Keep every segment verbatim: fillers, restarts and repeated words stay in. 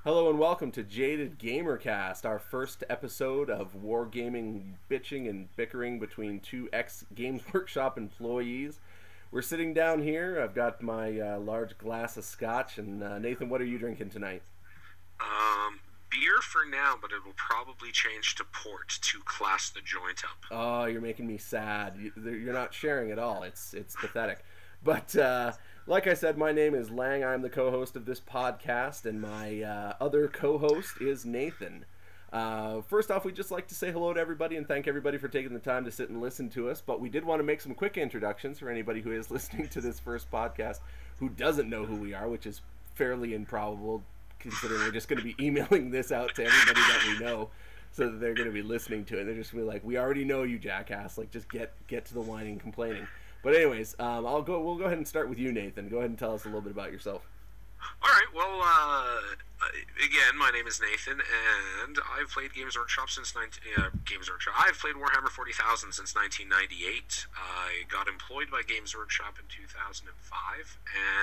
Hello and welcome to Jaded Gamercast, our first episode of wargaming, bitching, and bickering between two ex-Games Workshop employees. We're sitting down here. I've got my uh, large glass of scotch, and uh, Nathan, what are you drinking tonight? Um, beer for now, but it will probably change to port to class the joint up. Oh, you're making me sad. You, you're not sharing at all. It's it's pathetic. But uh, like I said, my name is Lang. I'm the co-host of this podcast, and my uh, other co-host is Nathan. Uh, first off, we'd just like to say hello to everybody and thank everybody for taking the time to sit and listen to us. But we did want to make some quick introductions for anybody who is listening to this first podcast who doesn't know who we are, which is fairly improbable, considering we're just going to be emailing this out to everybody that we know, so that they're going to be listening to it. They're just going to be like, "We already know you, jackass. Like, just get get to the whining and complaining." But anyways, um, I'll go. We'll go ahead and start with you, Nathan. Go ahead and tell us a little bit about yourself. All right. Well, uh, again, my name is Nathan, and I've played Games Workshop since nineteen. Uh, Games Workshop. I've played Warhammer forty thousand since nineteen ninety-eight. I got employed by Games Workshop in two thousand five,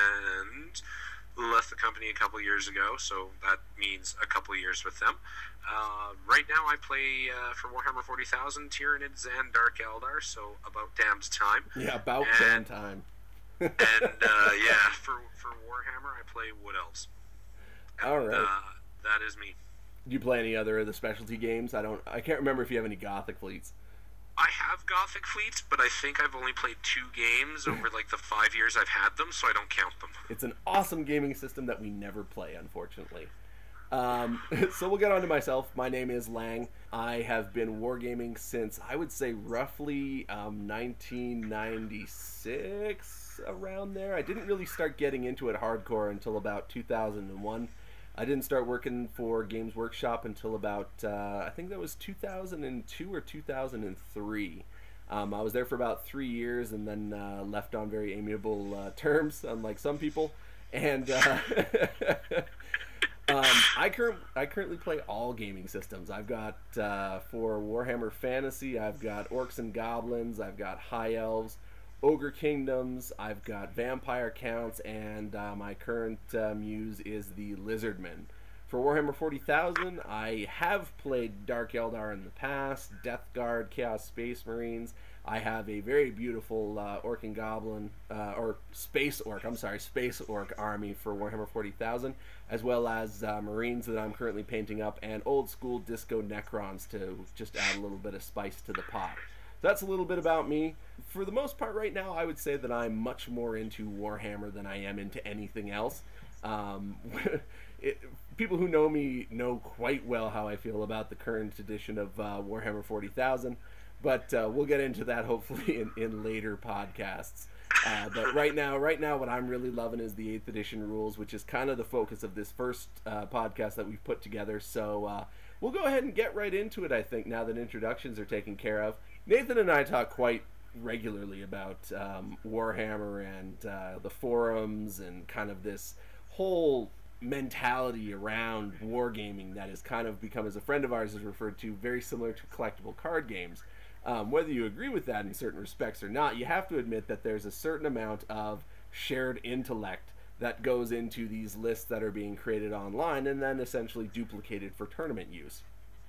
and left the company a couple years ago, so that means a couple years with them. Uh, right now I play uh, for Warhammer forty thousand, Tyranids and Dark Eldar, so about damned time. Yeah, about and, damn time. and uh, yeah, for for Warhammer I play Wood Elves. And, All right. Uh, that is me. Do you play any other of the specialty games? I don't. I can't remember if you have any Gothic fleets. I have Gothic fleets, but I think I've only played two games over like the five years I've had them, so I don't count them. It's an awesome gaming system that we never play, unfortunately. Um, so we'll get on to myself. My name is Lang. I have been wargaming since, I would say, roughly um, nineteen ninety-six, around there. I didn't really start getting into it hardcore until about two thousand one. I didn't start working for Games Workshop until about, uh, I think that was two thousand two or two thousand three. Um, I was there for about three years and then uh, left on very amiable uh, terms, unlike some people. And uh, um, I, cur- I currently play all gaming systems. I've got, uh, for Warhammer Fantasy, I've got Orcs and Goblins, I've got High Elves, Ogre Kingdoms, I've got Vampire Counts, and uh, my current uh, muse is the Lizardmen. For Warhammer forty thousand, I have played Dark Eldar in the past, Death Guard, Chaos Space Marines. I have a very beautiful uh, Orc and Goblin, uh, or Space Orc, I'm sorry, Space Orc army for Warhammer forty thousand, as well as uh, Marines that I'm currently painting up, and old school Disco Necrons to just add a little bit of spice to the pot. That's a little bit about me. For the most part right now, I would say that I'm much more into Warhammer than I am into anything else. Um, it, people who know me know quite well how I feel about the current edition of uh, Warhammer forty thousand, but uh, we'll get into that hopefully in, in later podcasts. Uh, but right now, right now, what I'm really loving is the eighth edition rules, which is kind of the focus of this first uh, podcast that we've put together. So uh, we'll go ahead and get right into it, I think, now that introductions are taken care of. Nathan and I talk quite regularly about um, Warhammer and uh, the forums and kind of this whole mentality around wargaming that has kind of become, as a friend of ours has referred to, very similar to collectible card games. Um, whether you agree with that in certain respects or not, you have to admit that there's a certain amount of shared intellect that goes into these lists that are being created online and then essentially duplicated for tournament use.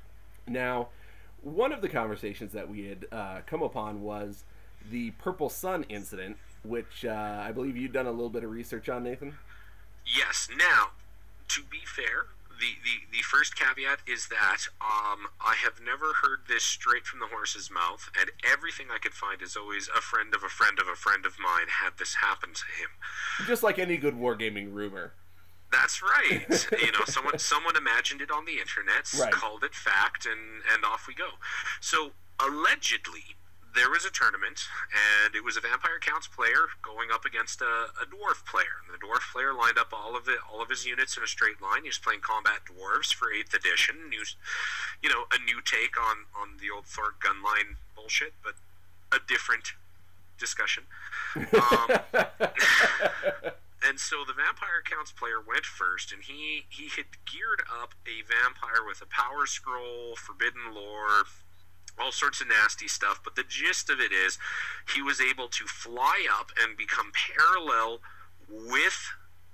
Now, one of the conversations that we had uh, come upon was the Purple Sun incident, which uh, I believe you'd done a little bit of research on, Nathan? Yes. Now, to be fair, the, the, the first caveat is that um, I have never heard this straight from the horse's mouth, and everything I could find is always a friend of a friend of a friend of mine had this happen to him. Just like any good wargaming rumor. That's right. You know, someone someone imagined it on the internet, right. Called it fact, and, and off we go. So, allegedly, there was a tournament, and it was a Vampire Counts player going up against a, a Dwarf player. And the Dwarf player lined up all of it, all of his units in a straight line. He was playing Combat Dwarves for eighth edition. New, you know, a new take on, on the old Thor gunline bullshit, but a different discussion. Um, and so the Vampire Counts player went first, and he, he had geared up a vampire with a Power Scroll, Forbidden Lore, all sorts of nasty stuff, but the gist of it is he was able to fly up and become parallel with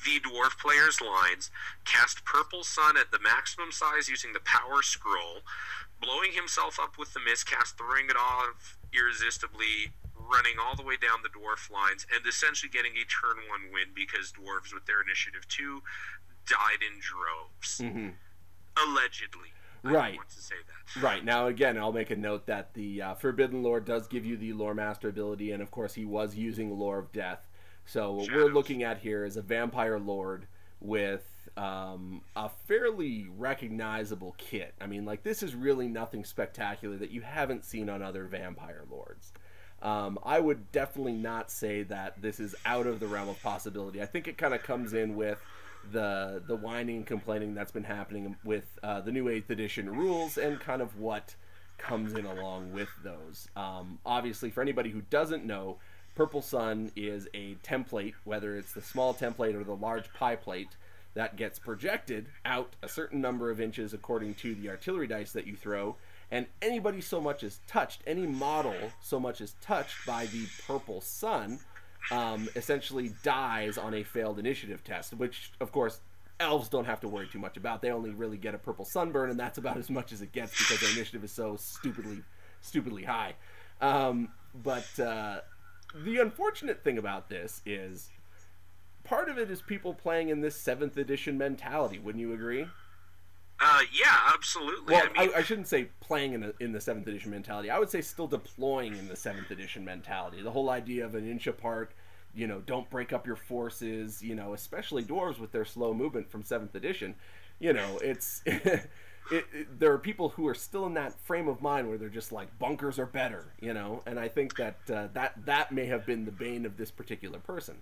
the dwarf player's lines, cast Purple Sun at the maximum size using the Power Scroll, blowing himself up with the miscast, throwing it off irresistibly, running all the way down the dwarf lines, and essentially getting a turn one win because dwarves with their initiative two died in droves. Mm-hmm. Allegedly. Right. I want to say that. Right. Now, again, I'll make a note that the uh, Forbidden Lore does give you the Lore Master ability, and of course he was using Lore of Death. So what Shadows. we're looking at here is a Vampire Lord with um, a fairly recognizable kit. I mean, like, this is really nothing spectacular that you haven't seen on other Vampire Lords. Um, I would definitely not say that this is out of the realm of possibility. I think it kind of comes in with the the whining and complaining that's been happening with uh, the new eighth edition rules and kind of what comes in along with those. Um, obviously, for anybody who doesn't know, Purple Sun is a template, whether it's the small template or the large pie plate, that gets projected out a certain number of inches according to the artillery dice that you throw, and anybody so much as touched, any model so much as touched by the Purple Sun, um, essentially dies on a failed initiative test, which, of course, elves don't have to worry too much about. They only really get a purple sunburn, and that's about as much as it gets because their initiative is so stupidly, stupidly high. Um, but uh, the unfortunate thing about this is part of it is people playing in this seventh edition mentality. Wouldn't you agree? Uh, yeah, absolutely. Well, I, mean, I, I shouldn't say playing in, a, in the seventh edition mentality. I would say still deploying in the seventh edition mentality. The whole idea of an inch apart, you know, don't break up your forces, you know, especially dwarves with their slow movement from seventh edition. You know, it's... it, it, there are people who are still in that frame of mind where they're just like, bunkers are better, you know? And I think that uh, that, that may have been the bane of this particular person.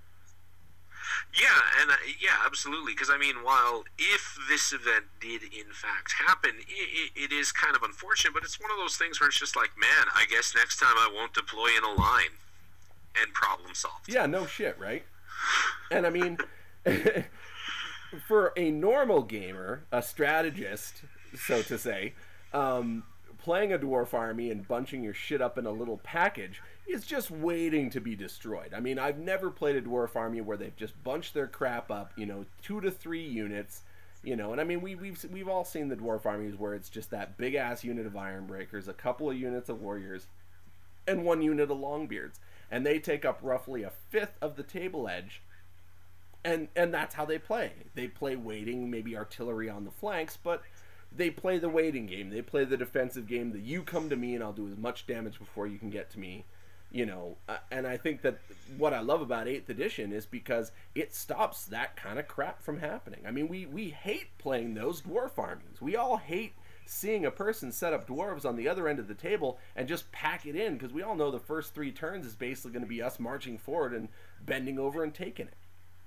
Yeah, and uh, yeah, absolutely. Because I mean, while if this event did in fact happen, it, it, it is kind of unfortunate. But it's one of those things where it's just like, man, I guess next time I won't deploy in a line, and problem solved. Yeah, no shit, right? And I mean, for a normal gamer, a strategist, so to say, um, playing a dwarf army and bunching your shit up in a little package is just waiting to be destroyed. I mean, I've never played a dwarf army where they've just bunched their crap up, you know, two to three units, you know, and I mean, we, we've we've all seen the dwarf armies where it's just that big-ass unit of Ironbreakers, a couple of units of Warriors, and one unit of Longbeards, and they take up roughly a fifth of the table edge, and and that's how they play. They play waiting, maybe artillery on the flanks, but they play the waiting game. They play the defensive game, that you come to me and I'll do as much damage before you can get to me. You know, uh, and I think that what I love about eighth edition is because it stops that kind of crap from happening. I mean, we, we hate playing those dwarf armies. We all hate seeing a person set up dwarves on the other end of the table and just pack it in, because we all know the first three turns is basically going to be us marching forward and bending over and taking it.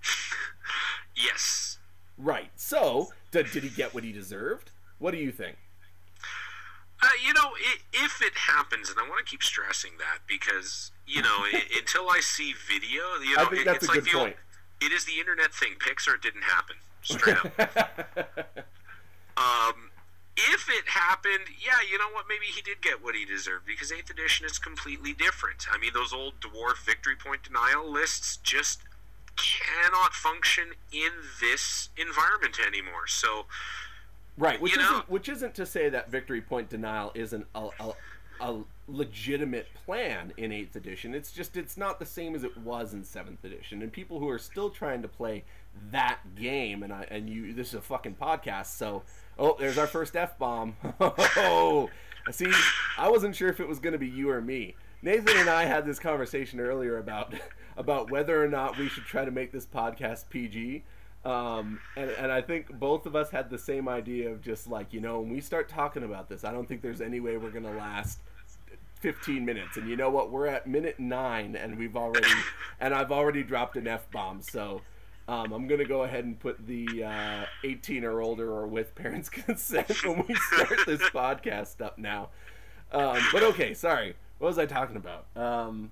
Yes. Right. So, did, did he get what he deserved? What do you think? Uh, you know, it, if it happens, and I want to keep stressing that because, you know, it, until I see video, you know, I think it, that's it's a like good the point. Old, it is the internet thing. Pixar didn't happen. Straight up. um, if it happened, yeah, you know what? Maybe he did get what he deserved because eighth edition is completely different. I mean, those old dwarf victory point denial lists just cannot function in this environment anymore. So... Right, which you isn't know, which isn't to say that victory point denial isn't a, a, a legitimate plan in eighth edition. It's just it's not the same as it was in seventh edition. And people who are still trying to play that game, and I and you, this is a fucking podcast, so oh, there's our first F-bomb. Oh, see, I wasn't sure if it was going to be you or me. Nathan and I had this conversation earlier about about whether or not we should try to make this podcast P G. Um, and, and I think both of us had the same idea of just like, you know, when we start talking about this, I don't think there's any way we're going to last fifteen minutes. And you know what? We're at minute nine and we've already, and I've already dropped an F-bomb. So, um, I'm going to go ahead and put the, uh, eighteen or older or with parents' consent when we start this podcast up now. Um, but okay, sorry. What was I talking about? Um,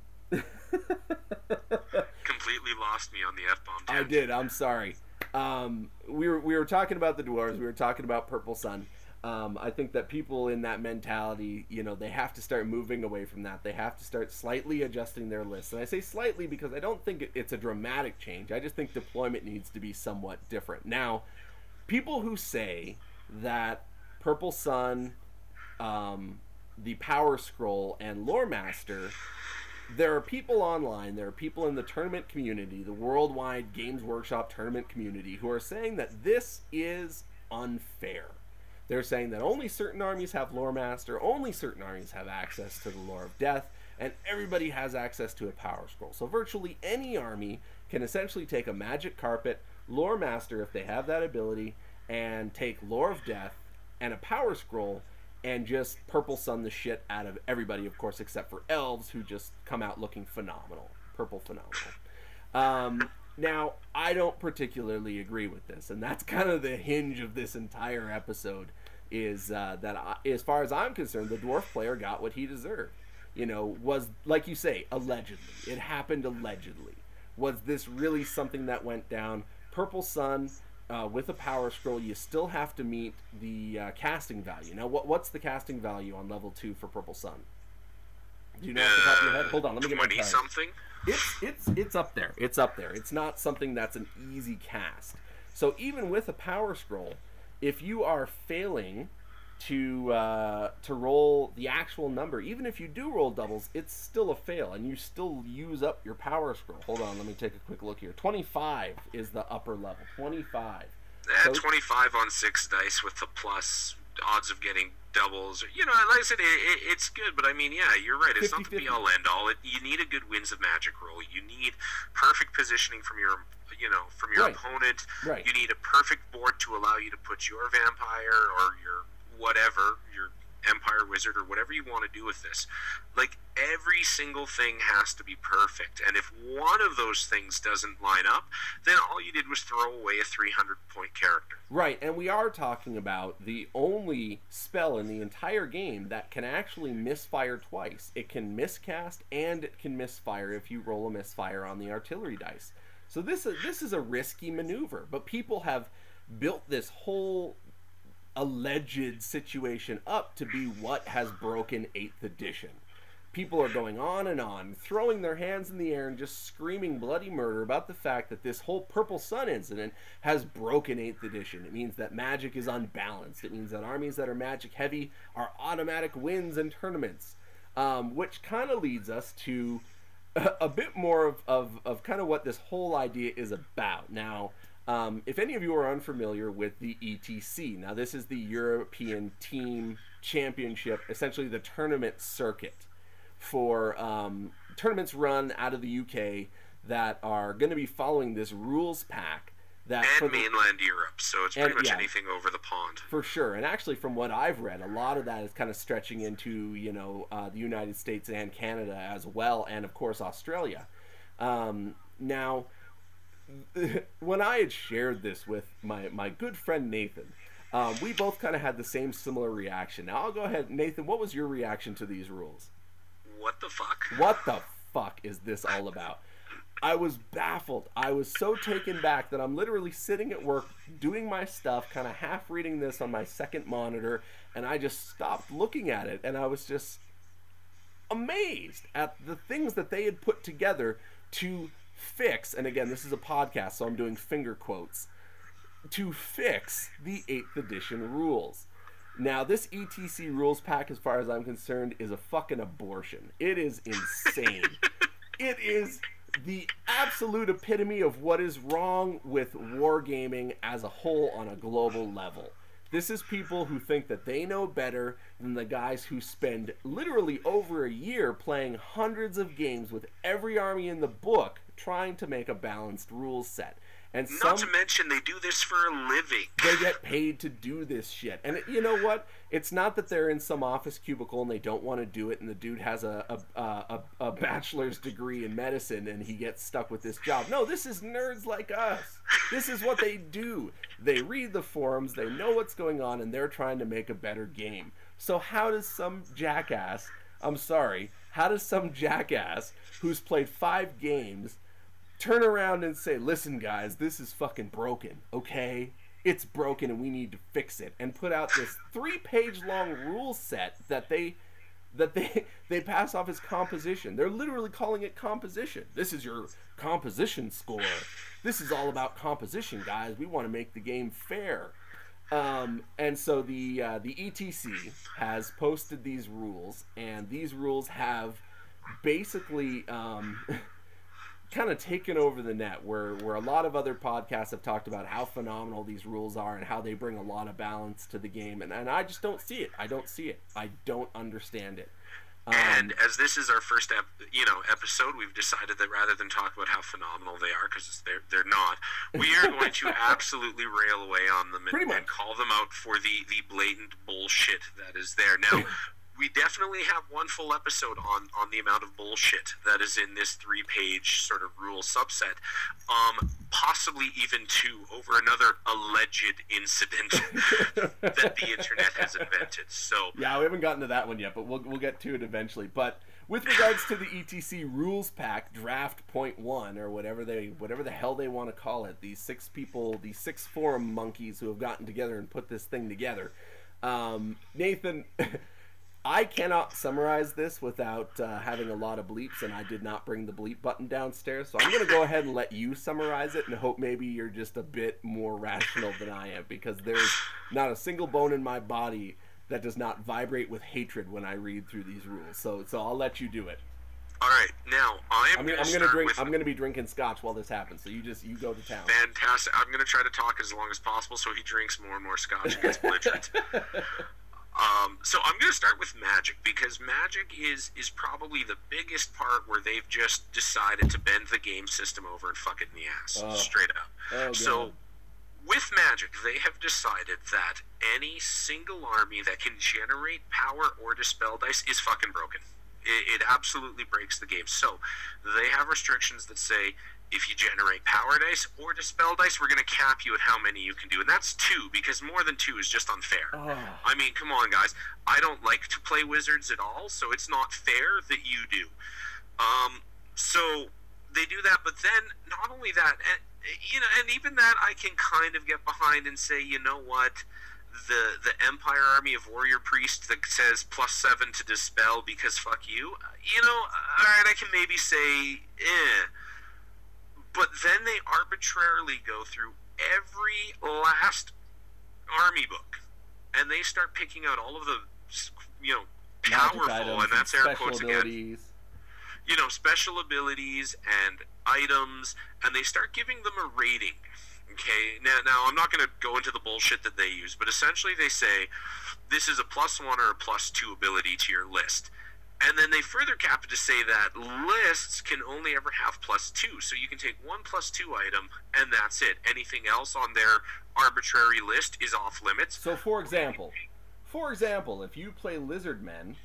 completely lost me on the F-bomb. I did. I'm sorry. Um, we were we were talking about the dwarves. We were talking about Purple Sun. Um, I think that people in that mentality, you know, they have to start moving away from that. They have to start slightly adjusting their lists. And I say slightly because I don't think it's a dramatic change. I just think deployment needs to be somewhat different. Now, people who say that Purple Sun, um, the Power Scroll, and Lore Master, there are people online, there are people in the tournament community, the worldwide Games Workshop tournament community, who are saying that this is unfair. They're saying that only certain armies have Lore Master, only certain armies have access to the Lore of Death, and everybody has access to a Power Scroll. So virtually any army can essentially take a Magic Carpet, Lore Master if they have that ability, and take Lore of Death and a Power Scroll and just Purple Sun the shit out of everybody, of course, except for Elves, who just come out looking phenomenal. Purple phenomenal. Um... Now, I don't particularly agree with this, and that's kind of the hinge of this entire episode, is uh, that I, as far as I'm concerned, the Dwarf player got what he deserved. You know, was, like you say, allegedly. It happened allegedly. Was this really something that went down? Purple Sun, uh, with a Power Scroll, you still have to meet the uh, casting value. Now, what what's the casting value on level two for Purple Sun? Do you know off the top of your head? Hold on, let me get my card. twenty-something? It's it's it's up there. It's up there. It's not something that's an easy cast. So even with a Power Scroll, if you are failing to uh, to roll the actual number, even if you do roll doubles, it's still a fail, and you still use up your Power Scroll. Hold on, let me take a quick look here. twenty-five is the upper level. twenty-five. Yeah, so, twenty-five on six dice with the plus odds of getting doubles. You know, like I said, it, it, it's good, but I mean, yeah, you're right. It's not the be-all, end-all. It, you need a good Winds of Magic roll. You need perfect positioning from your, you know, from your right. opponent. Right. You need a perfect board to allow you to put your vampire or your whatever, your Empire Wizard or whatever you want to do with this. Like, every single thing has to be perfect, and if one of those things doesn't line up, then all you did was throw away a three hundred point character. Right, and we are talking about the only spell in the entire game that can actually misfire twice. It can miscast and it can misfire if you roll a misfire on the artillery dice. So this is, this is a risky maneuver, but people have built this whole alleged situation up to be what has broken eighth edition. People are going on and on, throwing their hands in the air and just screaming bloody murder about the fact that this whole Purple Sun incident has broken eighth edition. It means that Magic is unbalanced. It means that armies that are Magic heavy are automatic wins in tournaments, um, which kind of leads us to a, a bit more of, of, of kind of what this whole idea is about. Now, Um, if any of you are unfamiliar with the E T C, now this is the European Team Championship, essentially the tournament circuit for um, tournaments run out of the U K that are going to be following this rules pack. That and for the, mainland Europe, so it's pretty and, much yeah, anything over the pond. For sure, and actually from what I've read, a lot of that is kind of stretching into, you know, uh, the United States and Canada as well, and of course Australia. Um, now... when I had shared this with my, my good friend Nathan, um, we both kind of had the same similar reaction. Now I'll go ahead. Nathan, what was your reaction to these rules? What the fuck? What the fuck is this all about? I was baffled. I was so taken back that I'm literally sitting at work doing my stuff, kind of half reading this on my second monitor, and I just stopped looking at it, and I was just amazed at the things that they had put together to fix, and again, this is a podcast, so I'm doing finger quotes, to fix the eighth edition rules. Now, this E T C rules pack, as far as I'm concerned, is a fucking abortion. It is insane. It is the absolute epitome of what is wrong with wargaming as a whole on a global level. This is people who think that they know better than the guys who spend literally over a year playing hundreds of games with every army in the book trying to make a balanced rules set. And Not some, to mention, they do this for a living. They get paid to do this shit. And it, you know what? It's not that they're in some office cubicle and they don't want to do it, and the dude has a, a, a, a bachelor's degree in medicine and he gets stuck with this job. No, this is nerds like us. This is what they do. They read the forums, they know what's going on, and they're trying to make a better game. So how does some jackass, I'm sorry, how does some jackass who's played five games turn around and say, listen guys, this is fucking broken, okay? it's broken and we need to fix it, and put out this three-page long rule set that they that they they pass off as composition. They're literally calling it composition. This is your composition score. This is all about composition, guys. We want to make the game fair. Um, and so the uh, the E T C has posted these rules, and these rules have basically um, kind of taken over the net, where, where a lot of other podcasts have talked about how phenomenal these rules are and how they bring a lot of balance to the game, and, and I just don't see it. I don't see it. I don't understand it. Um, and as this is our first ep- you know episode, we've decided that rather than talk about how phenomenal they are, because they're they're not, we are going to absolutely rail away on them and, and call them out for the the blatant bullshit that is there. Now, we definitely have one full episode on, on the amount of bullshit that is in this three-page sort of rule subset, um, possibly even two over another alleged incident that the internet has invented. So yeah, we haven't gotten to that one yet, but we'll we'll get to it eventually. But with regards to the E T C rules pack draft point one, or whatever they whatever the hell they want to call it, these six people, these six forum monkeys who have gotten together and put this thing together, um, Nathan. I cannot summarize this without uh, having a lot of bleeps, and I did not bring the bleep button downstairs, so I'm going to go ahead and let you summarize it and hope maybe you're just a bit more rational than I am, because there's not a single bone in my body that does not vibrate with hatred when I read through these rules. So so I'll let you do it. All right, now I am. I'm going to drink. With... I'm going to be drinking scotch while this happens. So you just you go to town. Fantastic. I'm going to try to talk as long as possible so he drinks more and more scotch and gets belligerent. Um, so I'm going to start with Magic, because Magic is, is probably the biggest part where they've just decided to bend the game system over and fuck it in the ass, oh. straight up. Oh, so with Magic, they have decided that any single army that can generate power or dispel dice is fucking broken. It, it absolutely breaks the game. So they have restrictions that say, if you generate power dice or dispel dice, we're going to cap you at how many you can do. And that's two, because more than two is just unfair. Oh. I mean, come on, guys. I don't like to play Wizards at all, so it's not fair that you do. Um, so they do that, but then not only that, and, you know, and even that I can kind of get behind and say, you know what, the the Empire Army of Warrior Priest that says plus seven to dispel because fuck you, you know, all right, I can maybe say, eh. But then they arbitrarily go through every last army book, and they start picking out all of the, you know, powerful, and that's air quotes again, you know, special abilities and items, and they start giving them a rating. Okay, now, now I'm not going to go into the bullshit that they use, but essentially they say this is a plus one or a plus two ability to your list. And then they further cap it to say that lists can only ever have plus two. So you can take one plus two item, and that's it. Anything else on their arbitrary list is off limits. So, for example, for example, if you play Lizardmen,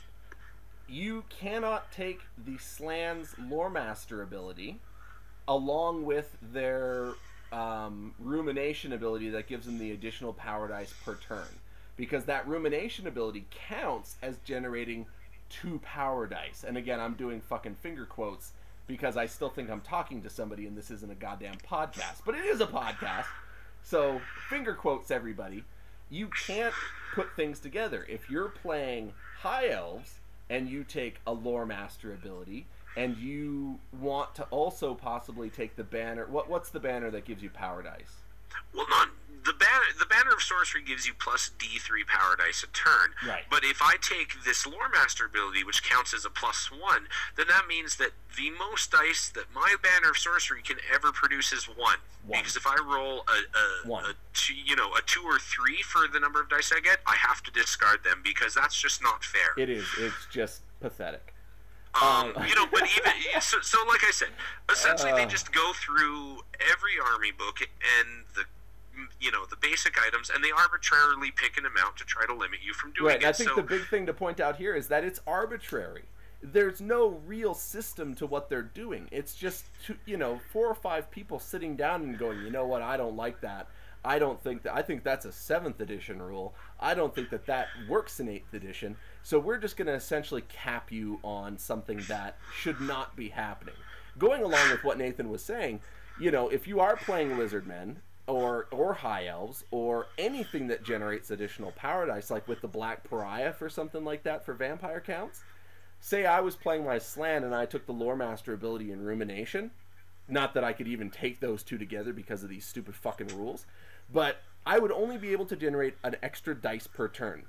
you cannot take the Slan's Loremaster ability along with their um, Rumination ability that gives them the additional power dice per turn. Because that Rumination ability counts as generating two power dice. And again, I'm doing fucking finger quotes because I still think I'm talking to somebody and this isn't a goddamn podcast. But it is a podcast. So, finger quotes, everybody. You can't put things together. If you're playing High Elves and you take a Lore Master ability and you want to also possibly take the banner... What What's the banner that gives you power dice? Well, not... The banner, the banner of sorcery gives you plus D three power dice a turn. Right. But if I take this Lore Master ability, which counts as a plus one, then that means that the most dice that my banner of sorcery can ever produce is one. one. Because if I roll a, a, one. a two, you know, a two or three for the number of dice I get, I have to discard them because that's just not fair. It is. It's just pathetic. Um, you know, but even so, so, like I said, essentially uh, they just go through every army book and the. You know, the basic items, and they arbitrarily pick an amount to try to limit you from doing right, it. Right, I think so, the big thing to point out here is that it's arbitrary. There's no real system to what they're doing. It's just, two, you know, four or five people sitting down and going, you know what, I don't like that. I don't think that, I think that's a seventh edition rule. I don't think that that works in eighth edition. So we're just going to essentially cap you on something that should not be happening. Going along with what Nathan was saying, you know, if you are playing Lizardmen, or or high elves, or anything that generates additional power dice, like with the Black Pariah for something like that for vampire counts. Say I was playing my Slann and I took the Lore Master ability in Rumination. Not that I could even take those two together because of these stupid fucking rules. But I would only be able to generate an extra dice per turn.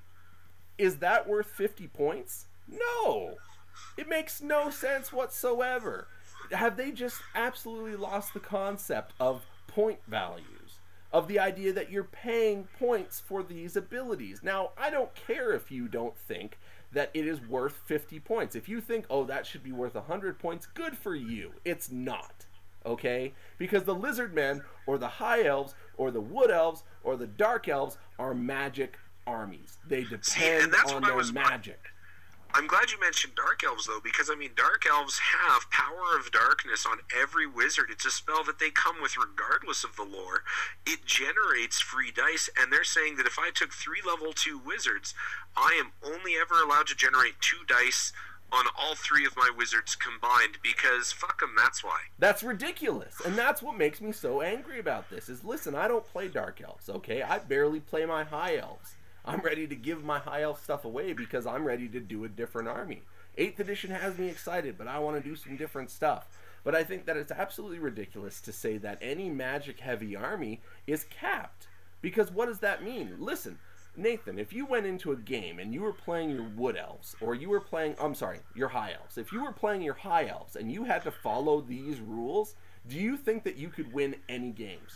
Is that worth fifty points? No! It makes no sense whatsoever. Have they just absolutely lost the concept of point values? Of the idea that you're paying points for these abilities? Now, I don't care if you don't think that it is worth fifty points. If you think, oh, that should be worth one hundred points, good for you. It's not. Okay? Because the lizard men, or the high elves, or the wood elves, or the dark elves are magic armies. They depend See, on their was, magic. I'm glad you mentioned Dark Elves, though, because, I mean, Dark Elves have Power of Darkness on every wizard. It's a spell that they come with regardless of the lore. It generates free dice, and they're saying that if I took three level two wizards, I am only ever allowed to generate two dice on all three of my wizards combined, because fuck them, that's why. That's ridiculous, and that's what makes me so angry about this, is, listen, I don't play Dark Elves, okay? I barely play my High Elves. I'm ready to give my High Elf stuff away because I'm ready to do a different army. eighth edition has me excited, but I want to do some different stuff. But I think that it's absolutely ridiculous to say that any magic-heavy army is capped. Because what does that mean? Listen, Nathan, if you went into a game and you were playing your Wood Elves, or you were playing, I'm sorry, your High Elves. If you were playing your High Elves and you had to follow these rules, do you think that you could win any games?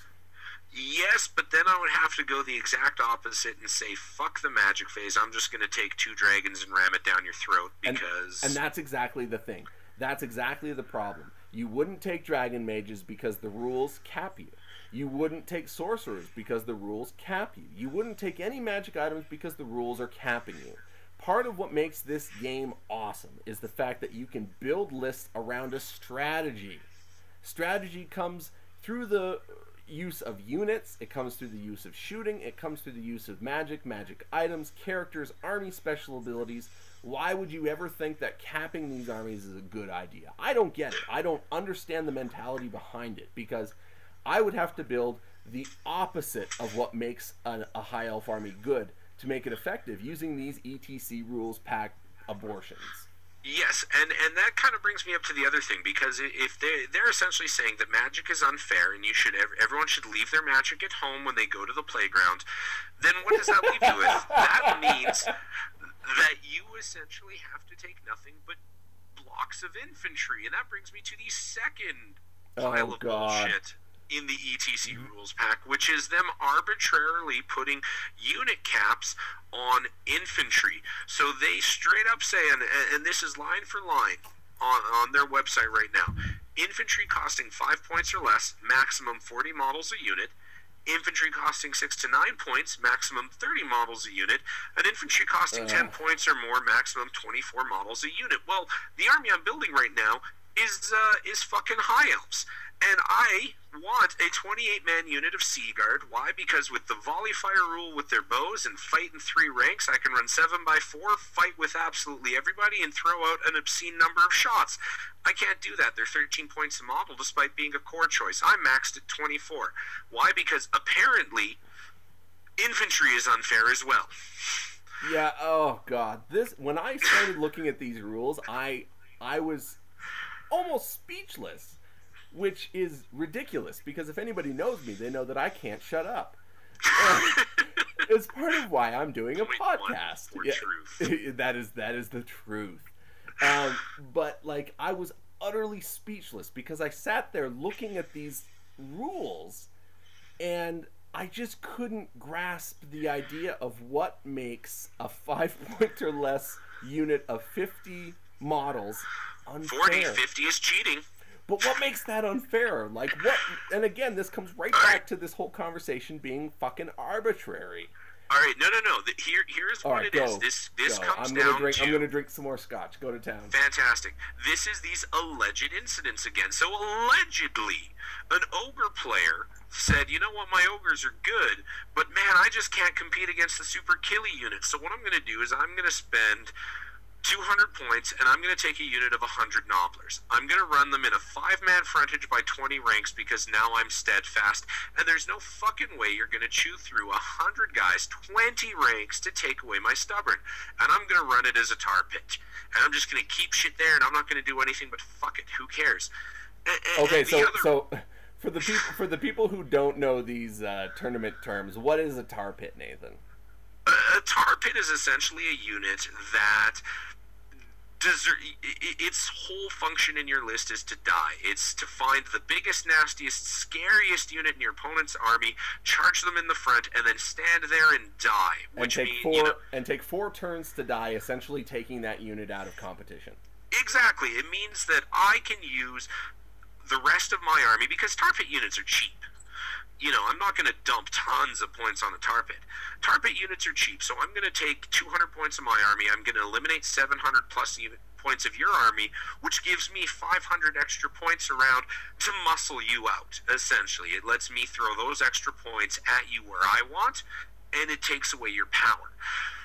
Yes, but then I would have to go the exact opposite and say, fuck the magic phase, I'm just going to take two dragons and ram it down your throat, because... And, and that's exactly the thing. That's exactly the problem. You wouldn't take dragon mages because the rules cap you. You wouldn't take sorcerers because the rules cap you. You wouldn't take any magic items because the rules are capping you. Part of what makes this game awesome is the fact that you can build lists around a strategy. Strategy comes through the use of units, it comes through the use of shooting, it comes through the use of magic, magic items, characters, army special abilities. Why would you ever think that capping these armies is a good idea? I don't get it. I don't understand the mentality behind it, because I would have to build the opposite of what makes a, a high elf army good to make it effective, using these E T C rules packed abortions. Yes, and, and that kind of brings me up to the other thing, because if they they're essentially saying that magic is unfair and you should everyone should leave their magic at home when they go to the playground, then what does that leave you with? That means that you essentially have to take nothing but blocks of infantry, and that brings me to the second pile oh, of God. bullshit in the E T C rules pack, which is them arbitrarily putting unit caps on infantry. So they straight up say, and, and this is line for line on, on their website right now, infantry costing five points or less, maximum forty models a unit. Infantry costing six to nine points, maximum thirty models a unit. And infantry costing uh. ten points or more, maximum twenty-four models a unit. Well, the army I'm building right now is uh, is fucking high elves. And I want a twenty-eight man unit of Sea Guard. Why? Because with the volley fire rule with their bows and fight in three ranks, I can run seven by four, fight with absolutely everybody, and throw out an obscene number of shots. I can't do that. They're thirteen points a model, despite being a core choice. I'm maxed at twenty-four. Why? Because apparently infantry is unfair as well. Yeah, oh god. This when I started looking at these rules, I I was almost speechless. Which is ridiculous, because if anybody knows me, they know that I can't shut up. And it's part of why I'm doing a podcast. Yeah, truth. that is that is the truth. Um, but like, I was utterly speechless because I sat there looking at these rules, and I just couldn't grasp the idea of what makes a five point or less unit of fifty models unfair. forty, fifty is cheating. But what makes that unfair? Like, what? And again, this comes right back right. to this whole conversation being fucking arbitrary. All right, no, no, no. The, here, here's All what right, it go. is. This, this go. comes I'm gonna down drink, to. I'm gonna drink some more scotch. Go to town. Fantastic. This is these alleged incidents again. So allegedly, an ogre player said, "You know what? My ogres are good, but man, I just can't compete against the super killy unit. So what I'm gonna do is I'm gonna spend two hundred points, and I'm going to take a unit of one hundred Nobblers. I'm going to run them in a five-man frontage by twenty ranks because now I'm steadfast, and there's no fucking way you're going to chew through one hundred guys, twenty ranks to take away my stubborn. And I'm going to run it as a tar pit. And I'm just going to keep shit there, and I'm not going to do anything but fuck it. Who cares? And, okay, and so other... so for the people for the people who don't know these uh, tournament terms, what is a tar pit, Nathan? A tar pit is essentially a unit that deser- its whole function in your list is to die. It's to find the biggest, nastiest, scariest unit in your opponent's army, charge them in the front, and then stand there and die. Which and take mean, four you know, and take four turns to die, essentially taking that unit out of competition. Exactly. It means that I can use the rest of my army, because tar pit units are cheap. You know, I'm not going to dump tons of points on a tar pit. Tar pit units are cheap, so I'm going to take two hundred points of my army. I'm going to eliminate seven hundred plus unit points of your army, which gives me five hundred extra points around to muscle you out, essentially. It lets me throw those extra points at you where I want, and it takes away your power.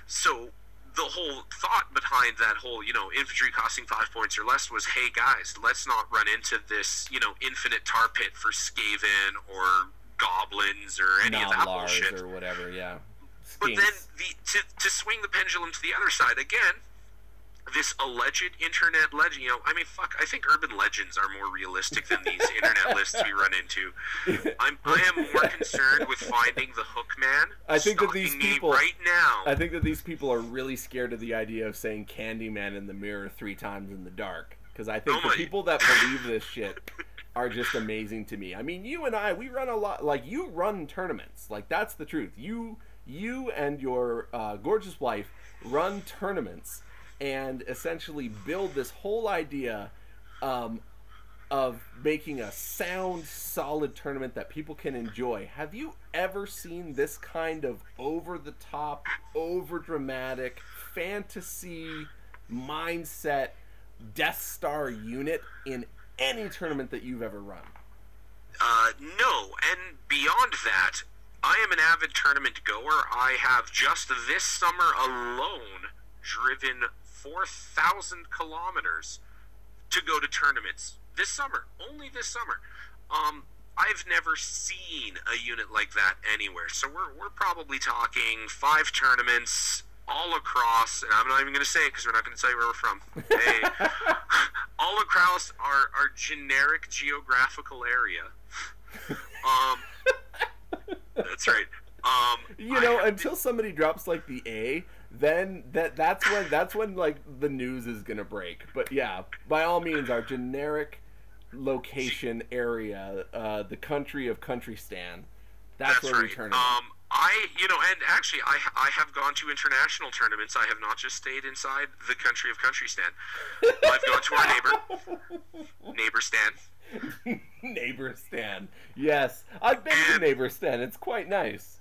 So the whole thought behind that whole, you know, infantry costing five points or less was, hey guys, let's not run into this, you know, infinite tar pit for Skaven or goblins or any of that bullshit or whatever. Yeah. But then the to, to swing the pendulum to the other side again, this alleged internet legend, you know, I mean, fuck, I think urban legends are more realistic than these internet lists we run into. I'm, I am more concerned with finding the hook man. I think that these people right now. I think that these people are really scared of the idea of saying Candyman in the mirror three times in the dark, because I think oh the people that believe this shit are just amazing to me. I mean, you and I, we run a lot, like, you run tournaments. Like, that's the truth. You, you and your uh, gorgeous wife run tournaments and essentially build this whole idea um, of making a sound, solid tournament that people can enjoy. Have you ever seen this kind of over-the-top, over-dramatic, fantasy mindset Death Star unit in any tournament that you've ever run? Uh, no, and beyond that, I am an avid tournament goer. I have just this summer alone driven four thousand kilometers to go to tournaments. This summer, only this summer. Um, I've never seen a unit like that anywhere. So we're, we're probably talking five tournaments all across, and I'm not even going to say it because we're not going to tell you where we're from. Hey, all across our, our generic geographical area. Um, that's right. Um, you know, until somebody drops like the A, then that that's when that's when like the news is gonna break. But yeah, by all means, our generic location area, uh, the country of Countrystan. That's, that's where right. we turn it. Um, I, you know, and actually, I, I have gone to international tournaments. I have not just stayed inside the country of Countrystan. I've gone to our neighbor, neighbor Stan. Neighbor Stan. Yes, I've been and, to Neighbor Stan. It's quite nice.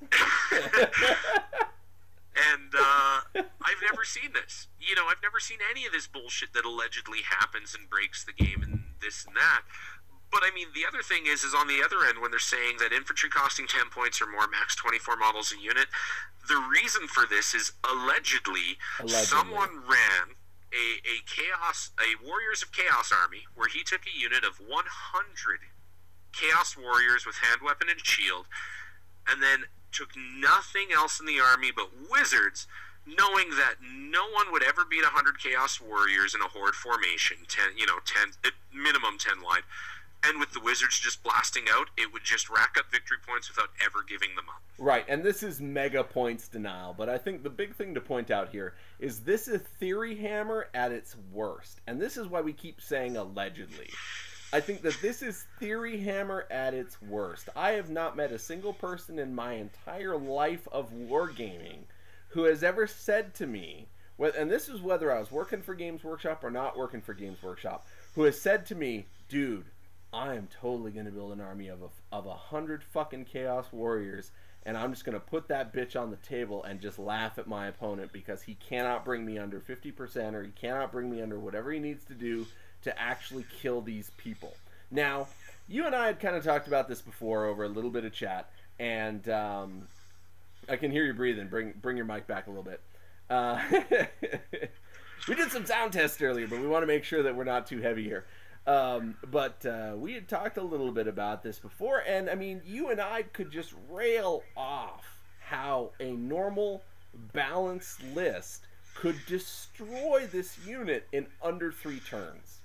And uh, I've never seen this. You know, I've never seen any of this bullshit that allegedly happens and breaks the game and this and that. But I mean, the other thing is, is on the other end, when they're saying that infantry costing ten points or more, max twenty-four models a unit, the reason for this is allegedly, allegedly. someone ran a, a chaos, a Warriors of Chaos army, where he took a unit of one hundred Chaos Warriors with hand weapon and shield, and then took nothing else in the army but wizards, knowing that no one would ever beat one hundred Chaos Warriors in a horde formation, ten, you know, ten, minimum ten wide. And with the wizards just blasting out, it would just rack up victory points without ever giving them up. Right, and this is mega points denial, but I think the big thing to point out here is this is Theory Hammer at its worst. And this is why we keep saying allegedly. I think that this is Theory Hammer at its worst. I have not met a single person in my entire life of wargaming who has ever said to me, and this is whether I was working for Games Workshop or not working for Games Workshop, who has said to me, dude, I am totally going to build an army of a, of a hundred fucking Chaos Warriors, and I'm just going to put that bitch on the table and just laugh at my opponent because he cannot bring me under fifty percent or he cannot bring me under whatever he needs to do to actually kill these people. Now, you and I had kind of talked about this before over a little bit of chat, and um, I can hear you breathing. Bring bring your mic back a little bit. Uh, we did some sound tests earlier, but we want to make sure that we're not too heavy here. Um, but uh, we had talked a little bit about this before, and I mean, you and I could just rail off how a normal, balanced list could destroy this unit in under three turns.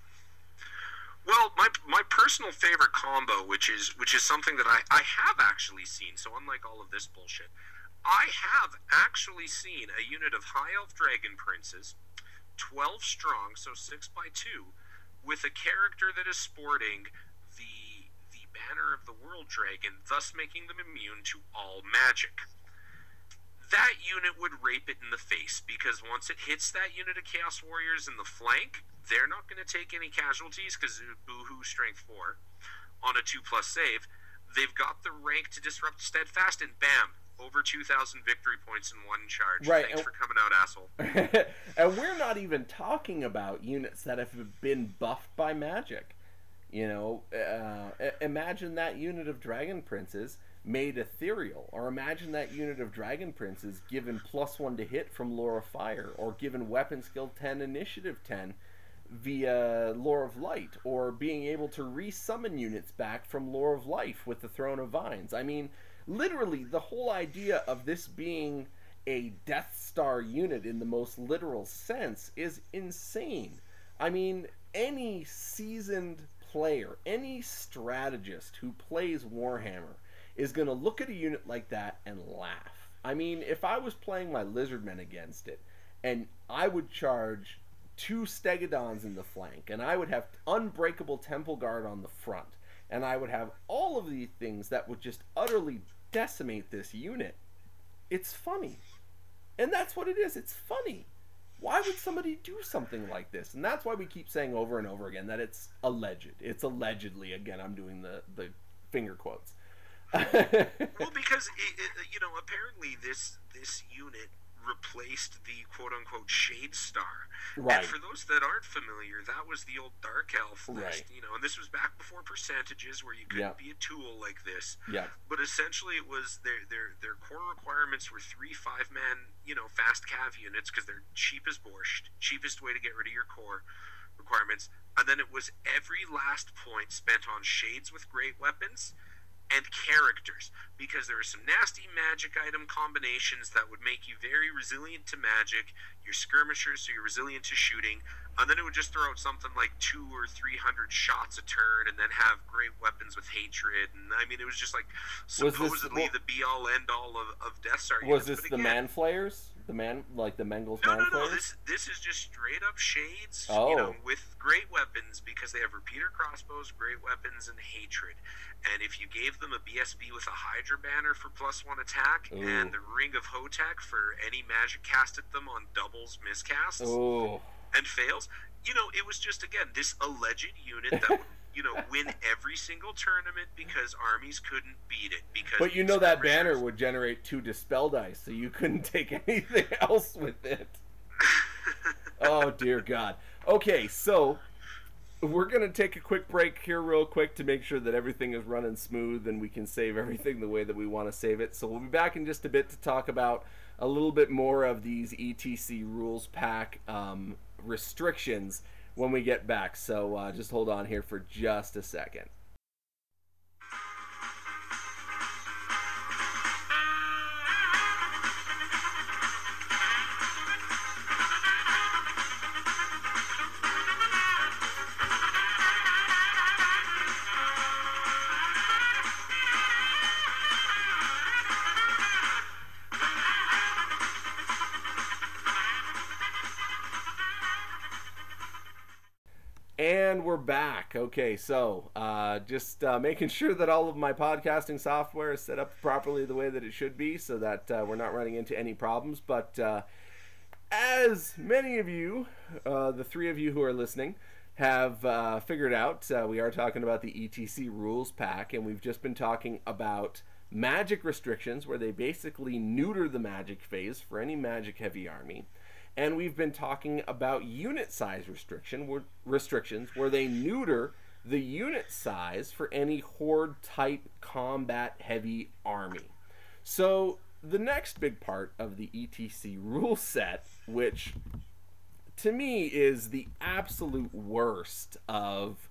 Well, my my personal favorite combo, which is which is something that I, I have actually seen, so unlike all of this bullshit, I have actually seen a unit of High Elf Dragon Princes, twelve strong, so six by two, with a character that is sporting the the banner of the World Dragon, thus making them immune to all magic. That unit would rape it in the face, because once it hits that unit of Chaos Warriors in the flank, they're not going to take any casualties, because boohoo strength four on a two plus save. They've got the rank to disrupt Steadfast, and bam, over two thousand victory points in one charge. Right, Thanks and, for coming out, asshole. And we're not even talking about units that have been buffed by magic. You know, uh, imagine that unit of Dragon Princes made ethereal, or imagine that unit of Dragon Princes given plus one to hit from Lore of Fire, or given weapon skill ten, initiative ten via Lore of Light, or being able to re-summon units back from Lore of Life with the Throne of Vines. I mean, literally, the whole idea of this being a Death Star unit in the most literal sense is insane. I mean, any seasoned player, any strategist who plays Warhammer is going to look at a unit like that and laugh. I mean, if I was playing my Lizardmen against it, and I would charge two Stegodons in the flank, and I would have Unbreakable Temple Guard on the front, and I would have all of these things that would just utterly decimate this unit, it's funny. And that's what it is. It's funny. Why would somebody do something like this? And that's why we keep saying over and over again that it's alleged. It's allegedly, again, I'm doing the, the finger quotes. Well, because it, it, you know, apparently this this unit replaced the quote-unquote Shade Star. Right. And for those that aren't familiar, that was the old Dark Elf list, right. You know, and this was back before percentages where you couldn't yeah. be a tool like this. Yeah. But essentially it was their their their core requirements were three five-man, you know, fast cav units, because they're cheap as borscht, cheapest way to get rid of your core requirements. And then it was every last point spent on Shades with great weapons and characters, because there are some nasty magic item combinations that would make you very resilient to magic. You're skirmishers, so you're resilient to shooting, and then it would just throw out something like two or three hundred shots a turn, and then have great weapons with hatred. And I mean, it was just like supposedly this, the be all end all of, of Death Star. Was units. this But the again, Man Flayers? The man, like the Mengel's no, Man no, no. Flayers? This this is just straight up Shades, Oh. you know, with great weapons, because they have repeater crossbows, great weapons, and hatred. And if you gave them a B S B with a Hydra banner for plus one attack, Ooh. and the Ring of Hotek for any magic cast at them on doubles miscasts Oh. and fails, you know, it was just, again, this alleged unit that would, you know, win every single tournament because armies couldn't beat it. Because But you know that banner skirmishers- would generate two Dispel Dice, so you couldn't take anything else with it. Oh, dear God. Okay, so we're going to take a quick break here real quick to make sure that everything is running smooth and we can save everything the way that we want to save it. So we'll be back in just a bit to talk about a little bit more of these E T C rules pack um, restrictions when we get back. So uh, just hold on here for just a second. And we're back. Okay, so uh, just uh, making sure that all of my podcasting software is set up properly the way that it should be, so that uh, we're not running into any problems. But uh, as many of you, uh, the three of you who are listening, have uh, figured out, uh, we are talking about the E T C rules pack, and we've just been talking about magic restrictions, where they basically neuter the magic phase for any magic heavy army. And we've been talking about unit size restriction where, restrictions, where they neuter the unit size for any horde type combat heavy army. So the next big part of the E T C rule set, which to me, is the absolute worst of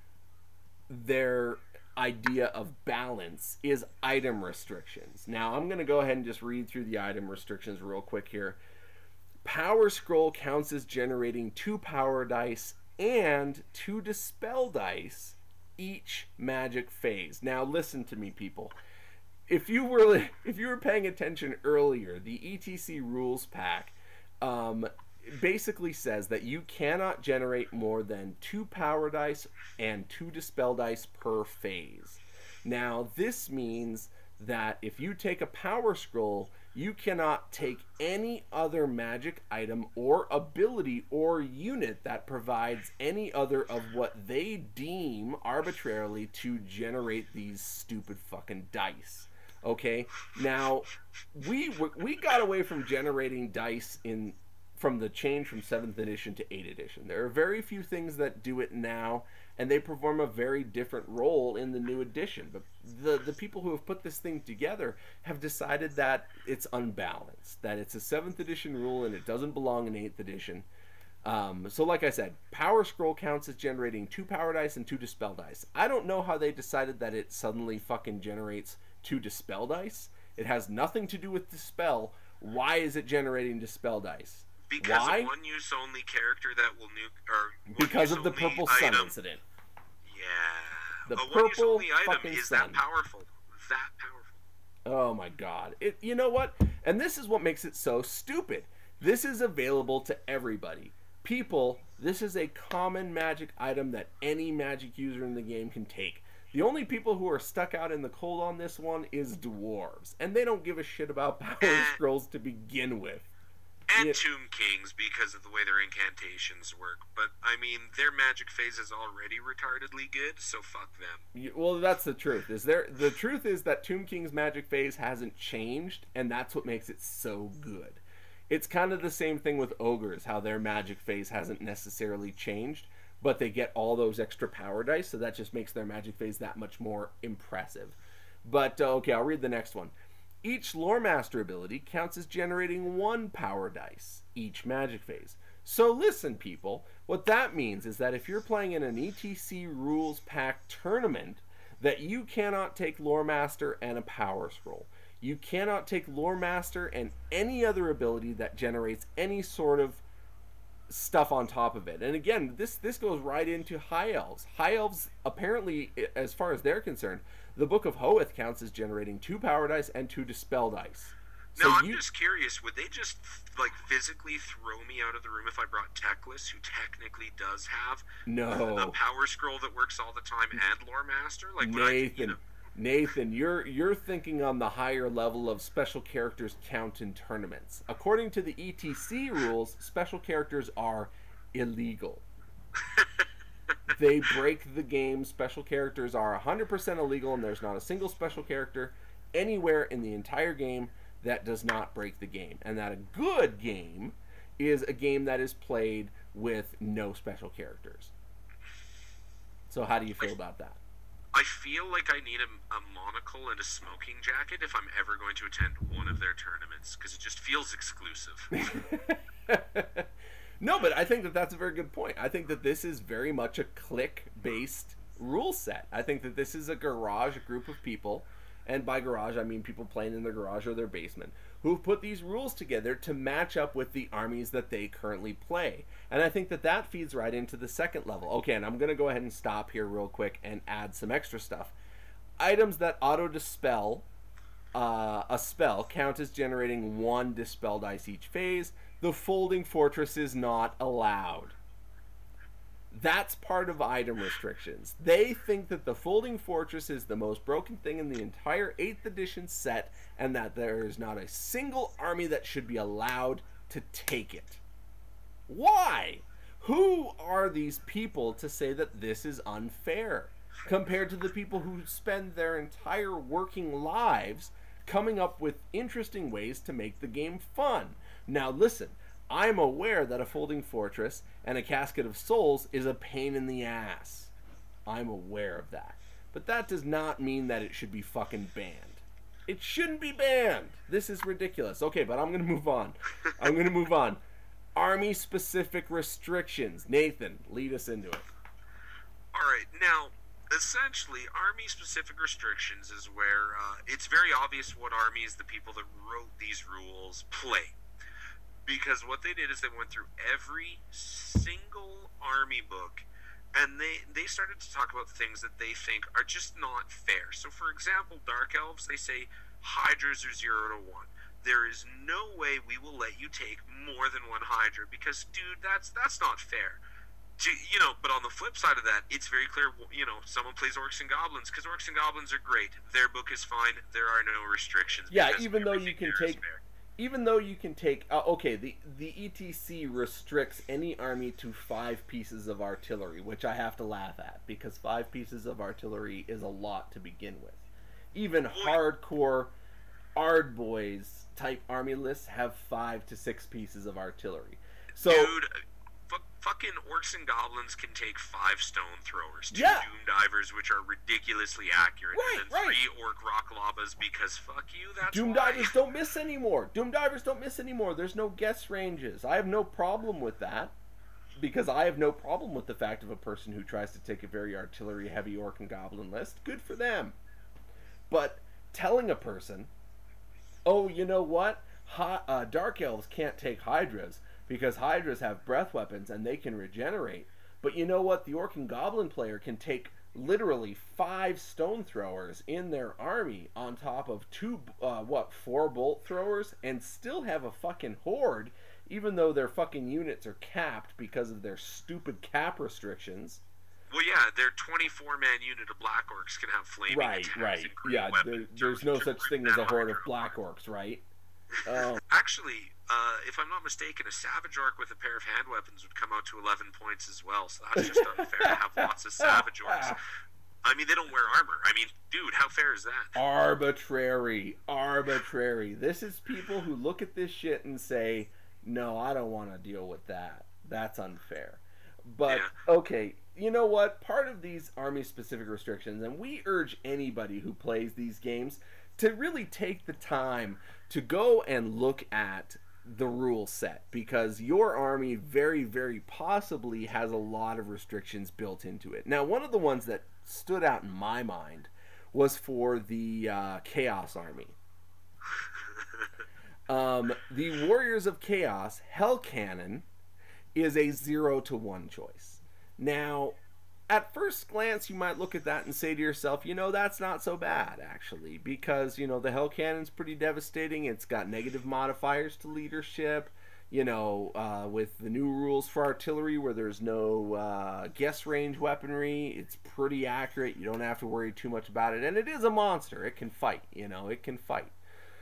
their idea of balance is item restrictions. Now, I'm going to go ahead and just read through the item restrictions real quick here. Power Scroll counts as generating two power dice and two dispel dice each magic phase. Now, listen to me, people. If you were if you were paying attention earlier, the E T C rules pack um, basically says that you cannot generate more than two power dice and two dispel dice per phase. Now, this means that if you take a power scroll, you cannot take any other magic item or ability or unit that provides any other of what they deem arbitrarily to generate these stupid fucking dice. Okay? Now, we we got away from generating dice in from the change from seventh edition to eighth edition. There are very few things that do it now, and they perform a very different role in the new edition. But the, the people who have put this thing together have decided that it's unbalanced, that it's a seventh edition rule and it doesn't belong in eighth edition. Um, so like I said, Power Scroll counts as generating two power dice and two dispel dice. I don't know how they decided that it suddenly fucking generates two dispel dice. It has nothing to do with dispel. Why is it generating dispel dice? Because Why? of one use only character that will nuke, or because of the purple sun item. incident. Yeah. The a purple one use only item fucking is sun. that powerful. That powerful. Oh my god. It, you know what? And this is what makes it so stupid. This is available to everybody. People, this is a common magic item that any magic user in the game can take. The only people who are stuck out in the cold on this one is dwarves. And they don't give a shit about power Eh. scrolls to begin with. And Yeah. Tomb Kings because of the way their incantations work. But, I mean, their magic phase is already retardedly good, so fuck them. You- Well, that's the truth. Is there the truth is that Tomb King's magic phase hasn't changed, and that's what makes it so good. It's kind of the same thing with ogres, how their magic phase hasn't necessarily changed, but they get all those extra power dice, so that just makes their magic phase that much more impressive. But uh, okay, I'll read the next one. Each Lore Master ability counts as generating one power dice each magic phase. So listen, people, what that means is that if you're playing in an E T C rules pack tournament, that you cannot take Lore Master and a power scroll. You cannot take Lore Master and any other ability that generates any sort of stuff on top of it. And again, this this goes right into High Elves. High Elves, apparently, as far as they're concerned, the Book of Hoeth counts as generating two power dice and two dispel dice. So Now, I'm you, just curious, would they just, like, physically throw me out of the room if I brought Teclis, who technically does have no, a power scroll that works all the time, and Lore Master? Like, would I, Nathan, you know, Nathan, you're you're thinking on the higher level of special characters count in tournaments. According to the E T C rules, special characters are illegal. They break the game. Special characters are one hundred percent illegal, and there's not a single special character anywhere in the entire game that does not break the game. And that a good game is a game that is played with no special characters. So how do you feel about that? I feel like I need a, a monocle and a smoking jacket if I'm ever going to attend one of their tournaments, because it just feels exclusive. No, but I think that that's a very good point. I think that this is very much a clique-based rule set. I think that this is a garage group of people, and by garage I mean people playing in their garage or their basement, who've put these rules together to match up with the armies that they currently play. And I think that that feeds right into the second level. Okay, and I'm going to go ahead and stop here real quick and add some extra stuff. Items that auto-dispel uh, a spell count as generating one dispel dice each phase. The Folding Fortress is not allowed. That's part of item restrictions. They think that the Folding Fortress is the most broken thing in the entire eighth edition set, and that there is not a single army that should be allowed to take it. Why? Who are these people to say that this is unfair, compared to the people who spend their entire working lives coming up with interesting ways to make the game fun? Now listen, I'm aware that a Folding Fortress and a Casket of Souls is a pain in the ass. I'm aware of that. But that does not mean that it should be fucking banned. It shouldn't be banned. This is ridiculous. Okay, but I'm going to move on. I'm going to move on. Army-specific restrictions. Nathan, lead us into it. All right, now, essentially, army-specific restrictions is where uh, it's very obvious what armies the people that wrote these rules play. Because what they did is they went through every single army book, and they, they started to talk about things that they think are just not fair. So, for example, Dark Elves, they say Hydras are zero to one. There is no way we will let you take more than one Hydra, because, dude, that's that's not fair. To, you know, but on the flip side of that, it's very clear, you know, someone plays Orcs and Goblins, because Orcs and Goblins are great. Their book is fine. There are no restrictions. Yeah, even though you can take... Even though you can take... Uh, okay, the, the E T C restricts any army to five pieces of artillery, which I have to laugh at, because five pieces of artillery is a lot to begin with. Even hardcore Ardboys type army lists have five to six pieces of artillery. So, dude, f- fucking Orcs and Goblins can take five stone throwers, two yeah. Doom Divers, which are ridiculously accurate, right, and then right. three Orc Rock Labas, because fuck you, that's Doom why. Divers don't miss anymore. Doom Divers don't miss anymore. There's no guess ranges. I have no problem with that, because I have no problem with the fact of a person who tries to take a very artillery-heavy Orc and Goblin list. Good for them. But telling a person, oh, you know what? Hi- uh, Dark Elves can't take Hydras because Hydras have breath weapons and they can regenerate. But you know what? The Orc and Goblin player can take literally five stone throwers in their army on top of two, uh, what, four bolt throwers and still have a fucking horde, even though their fucking units are capped because of their stupid cap restrictions. Well, yeah, their twenty-four man unit of Black Orcs can have flaming right, attacks right. and great Yeah, weapons. there, there's no such thing as a horde of Black Orcs, right? Oh. Actually, uh, if I'm not mistaken, a Savage Orc with a pair of hand weapons would come out to eleven points as well, so that's just unfair to have lots of Savage Orcs. I mean, they don't wear armor. I mean, dude, how fair is that? Arbitrary. Arbitrary. This is people who look at this shit and say, no, I don't want to deal with that. That's unfair. But, yeah. Okay, you know what? Part of these army-specific restrictions, and we urge anybody who plays these games to really take the time to go and look at the rule set, because your army very, very possibly has a lot of restrictions built into it. Now, one of the ones that stood out in my mind was for the uh, Chaos Army. um, the Warriors of Chaos, Hell Cannon, is a zero to one choice. Now, at first glance, you might look at that and say to yourself, you know, that's not so bad, actually, because, you know, the Hell Cannon's pretty devastating. It's got negative modifiers to leadership, you know, uh, with the new rules for artillery where there's no uh, guess range weaponry. It's pretty accurate. You don't have to worry too much about it. And it is a monster. It can fight, you know, it can fight.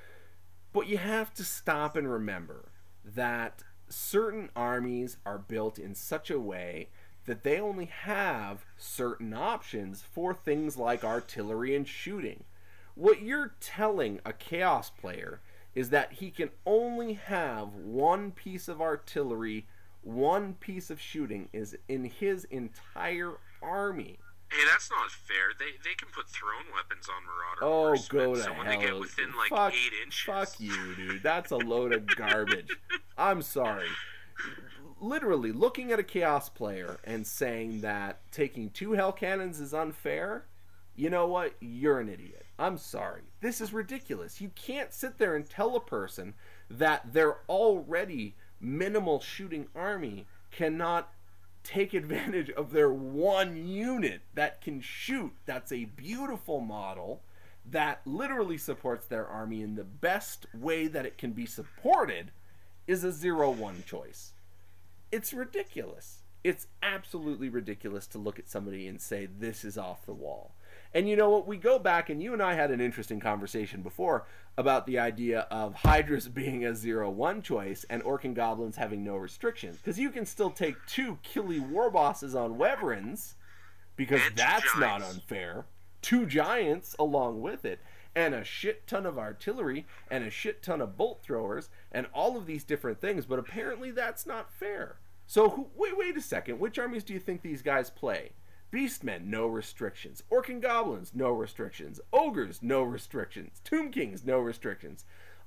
But you have to stop and remember that certain armies are built in such a way that they only have certain options for things like artillery and shooting. What you're telling a Chaos player is that he can only have one piece of artillery, one piece of shooting is in his entire army. Hey, that's not fair. They they can put thrown weapons on Marauder. Oh, Horsemen, go to so hell. when they get within like fuck, eight inches. Fuck you, dude. That's a load of garbage. I'm sorry. Literally, looking at a Chaos player and saying that taking two Hell Cannons is unfair, you know what? You're an idiot. I'm sorry. This is ridiculous. You can't sit there and tell a person that their already minimal shooting army cannot take advantage of their one unit that can shoot. That's a beautiful model that literally supports their army in the best way that it can be supported is a zero one choice. It's ridiculous. It's absolutely ridiculous to look at somebody and say, this is off the wall. And you know what? We go back, and you and I had an interesting conversation before about the idea of Hydras being a zero one choice and Orc and Goblins having no restrictions. Because you can still take two Killy War Bosses on Wyverns, because and that's giants. not unfair. Two Giants along with it, and a shit ton of artillery, and a shit ton of bolt throwers, and all of these different things. But apparently that's not fair. So who, wait, wait a second. Which armies do you think these guys play? Beastmen, no restrictions. Orc and Goblins, no restrictions. Ogres, no restrictions. Tomb Kings, no restrictions.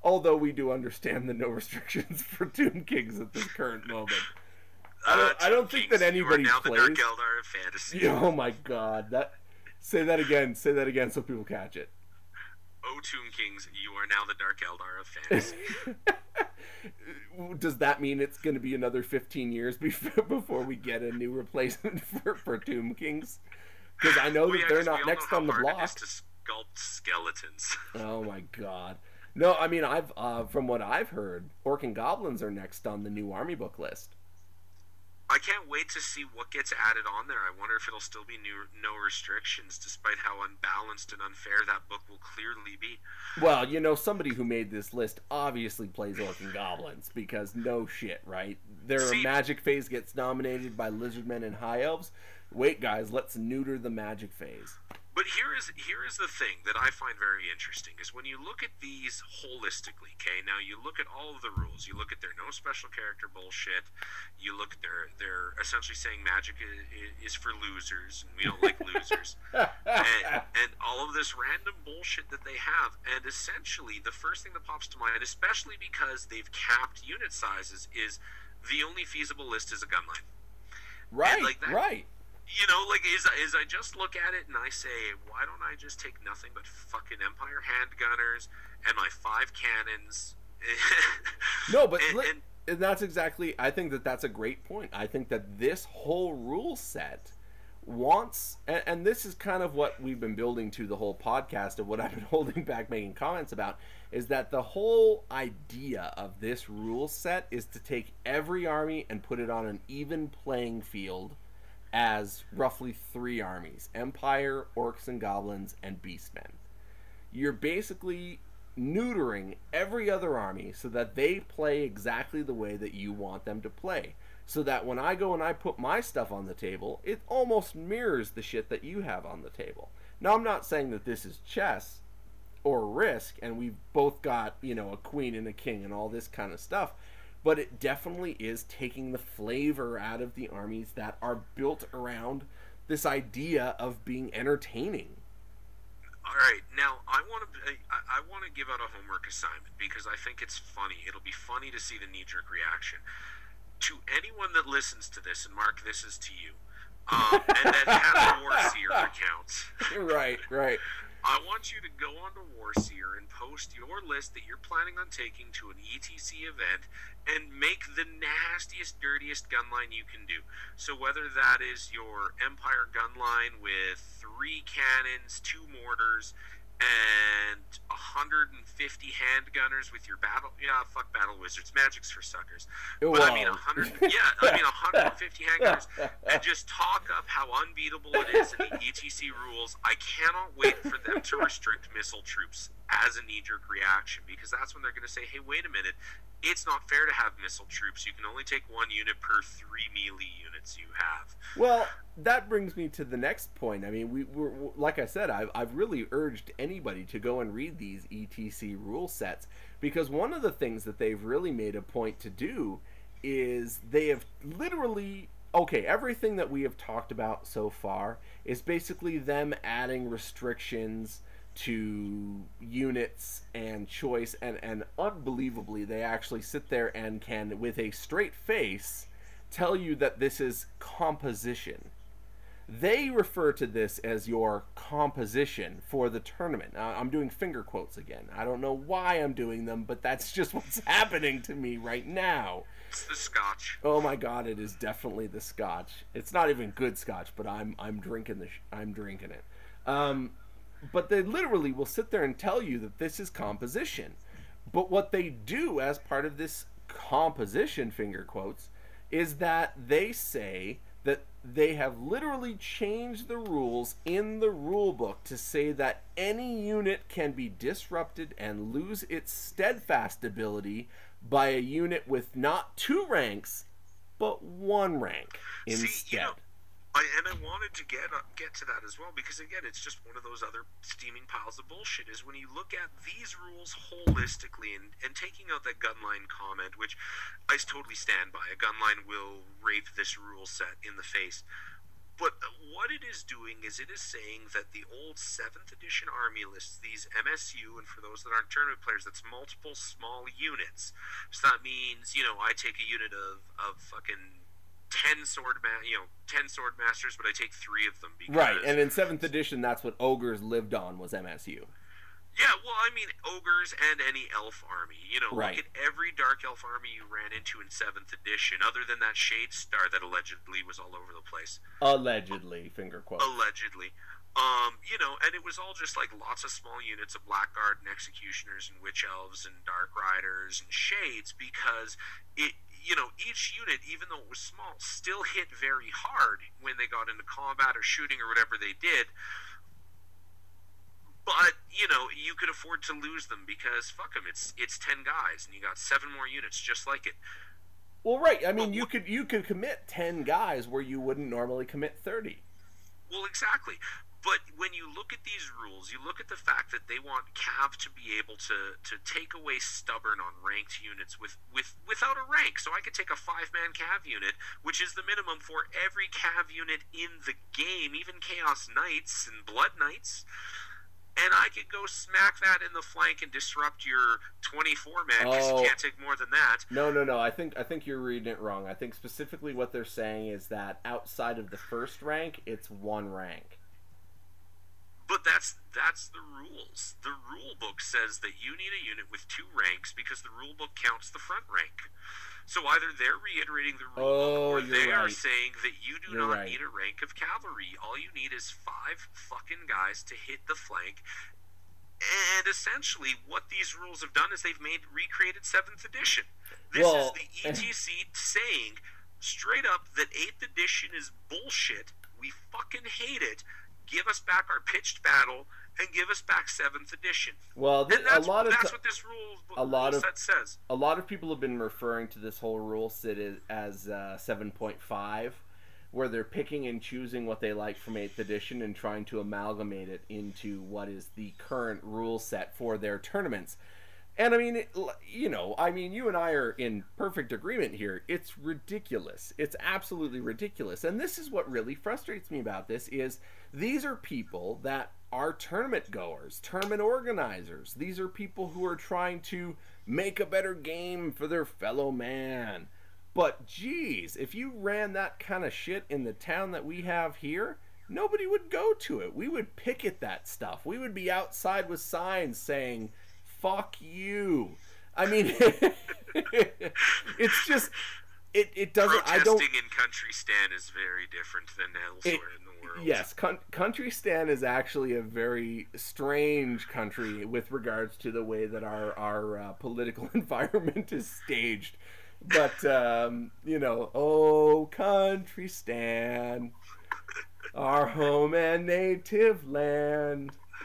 Although we do understand the no restrictions for Tomb Kings at this current moment. I don't, uh, I don't think that anybody you are now plays. The Dark Eldar of fantasy. Oh my god! That say that again. Say that again so people catch it. Oh, Tomb Kings, you are now the Dark Eldar of fantasy. Does that mean it's going to be another fifteen years before before we get a new replacement for, for Tomb Kings? Because I know well, that yeah, they're not next on the block. It is to sculpt skeletons. Oh my god! No, I mean I've uh, from what I've heard, Orc and Goblins are next on the new army book list. I can't wait to see what gets added on there. I wonder if it'll still be new, no restrictions, despite how unbalanced and unfair that book will clearly be. Well, you know, somebody who made this list obviously plays Orc and Goblins, because no shit, right? Their see, magic phase gets nominated by Lizardmen and High Elves. Wait, guys, let's neuter the magic phase. But here is here is the thing that I find very interesting, is when you look at these holistically, okay? Now, you look at all of the rules. You look at their no special character bullshit. You look at their, they're essentially saying magic is, is for losers, and we don't like losers. And, and all of this random bullshit that they have. And essentially, the first thing that pops to mind, especially because they've capped unit sizes, is the only feasible list is a gun line. Right, like that, right. You know, like, is, is I just look at it and I say, why don't I just take nothing but fucking Empire handgunners and my five cannons? No, but and, li- and, and that's exactly, I think that that's a great point. I think that this whole rule set wants, and, and this is kind of what we've been building to the whole podcast of what I've been holding back making comments about, is that the whole idea of this rule set is to take every army and put it on an even playing field as roughly three armies: Empire, Orcs and Goblins, and Beastmen. You're basically neutering every other army so that they play exactly the way that you want them to play. So that when I go and I put my stuff on the table, it almost mirrors the shit that you have on the table. Now, I'm not saying that this is chess or Risk, and we've both got, you know, a queen and a king and all this kind of stuff. But it definitely is taking the flavor out of the armies that are built around this idea of being entertaining. All right, now I want to I, I want to give out a homework assignment, because I think it's funny. It'll be funny to see the knee-jerk reaction. To anyone that listens to this, and Mark, this is to you, um, and that has a Warseer account. Right, right. I want you to go onto Warseer and post your list that you're planning on taking to an E T C event and make the nastiest, dirtiest gun line you can do. So whether that is your Empire gun line with three cannons, two mortars, and one hundred fifty handgunners with your battle... Yeah, fuck battle wizards. Magic's for suckers. But Wow. I mean, one hundred... Yeah, I mean, one hundred fifty handgunners. And just talk up how unbeatable it is in the E T C rules. I cannot wait for them to restrict missile troops as a knee-jerk reaction, because that's when they're going to say, hey, wait a minute, it's not fair to have missile troops. You can only take one unit per three melee units you have. Well, that brings me to the next point. I mean, we were, like I said, I've, I've really urged anybody to go and read these E T C rule sets, because one of the things that they've really made a point to do is they have literally... Okay, everything that we have talked about so far is basically them adding restrictions to units and choice, and, and unbelievably, they actually sit there and can, with a straight face, tell you that this is composition. They refer to this as your composition for the tournament. Now, I'm doing finger quotes again. I don't know why I'm doing them, but that's just what's happening to me right now. It's the scotch. Oh my god, it is definitely the scotch. It's not even good scotch, but I'm I'm drinking the sh- I'm drinking it. Um, but they literally will sit there and tell you that this is composition. But what they do as part of this composition, finger quotes, is that they say that they have literally changed the rules in the rule book to say that any unit can be disrupted and lose its steadfast ability by a unit with not two ranks, but one rank instead. See, you know, I, and I wanted to get uh, get to that as well, because again, it's just one of those other steaming piles of bullshit, is when you look at these rules holistically, and, and taking out that gunline comment, which I totally stand by. A gunline will rape this rule set in the face. But what it is doing is it is saying that the old seventh edition army lists, these M S U, and for those that aren't tournament players, that's multiple small units. So that means, you know, I take a unit of, of fucking ten sword ma- you know, ten sword masters, but I take three of them because... Right, and in seventh edition, that's what ogres lived on, was M S U. Yeah, well, I mean, ogres and any elf army. You know, right. Look at every dark elf army you ran into in seventh edition, other than that Shade Star that allegedly was all over the place. Allegedly, finger quotes. Allegedly. Um, you know, and it was all just like lots of small units of Blackguard and Executioners and Witch Elves and Dark Riders and Shades, because it, you know, each unit, even though it was small, still hit very hard when they got into combat or shooting or whatever they did. But, you know, you could afford to lose them because, fuck them, it's it's ten guys, and you got seven more units just like it. Well, right, I mean, well, you could you could commit ten guys where you wouldn't normally commit thirty. Well, exactly. But when you look at these rules, you look at the fact that they want Cav to be able to, to take away stubborn on ranked units with, with without a rank. So I could take a five-man Cav unit, which is the minimum for every Cav unit in the game, even Chaos Knights and Blood Knights. And I could go smack that in the flank and disrupt your twenty-four man because oh. you can't take more than that. No, no, no. I think I think you're reading it wrong. I think specifically what they're saying is that outside of the first rank, it's one rank. But that's that's the rules. The rule book says that you need a unit with two ranks because the rule book counts the front rank. So either they're reiterating the rule oh, book, or they right. are saying that you do you're not right. need a rank of cavalry. All you need is five fucking guys to hit the flank. And essentially, what these rules have done is they've made recreated seventh edition. This well, is the E T C saying straight up that eighth edition is bullshit. We fucking hate it. Give us back our pitched battle and give us back seventh edition. Well, th- and that's, a lot of that's t- what this rule, a lot rule of, set says. A lot of people have been referring to this whole rule set as uh, seven point five, where they're picking and choosing what they like from eighth edition and trying to amalgamate it into what is the current rule set for their tournaments. And I mean, it, you know, I mean, you and I are in perfect agreement here. It's ridiculous. It's absolutely ridiculous. And this is what really frustrates me about this is these are people that are tournament goers, tournament organizers. These are people who are trying to make a better game for their fellow man. But geez, if you ran that kind of shit in the town that we have here, nobody would go to it. We would picket that stuff. We would be outside with signs saying, fuck you. I mean, it's just, it, it doesn't, Protesting I don't. in Country Stan is very different than elsewhere it, in the world. Yes, con- Country Stan is actually a very strange country with regards to the way that our, our uh, political environment is staged. But, um, you know, oh, Country Stan, our home and native land.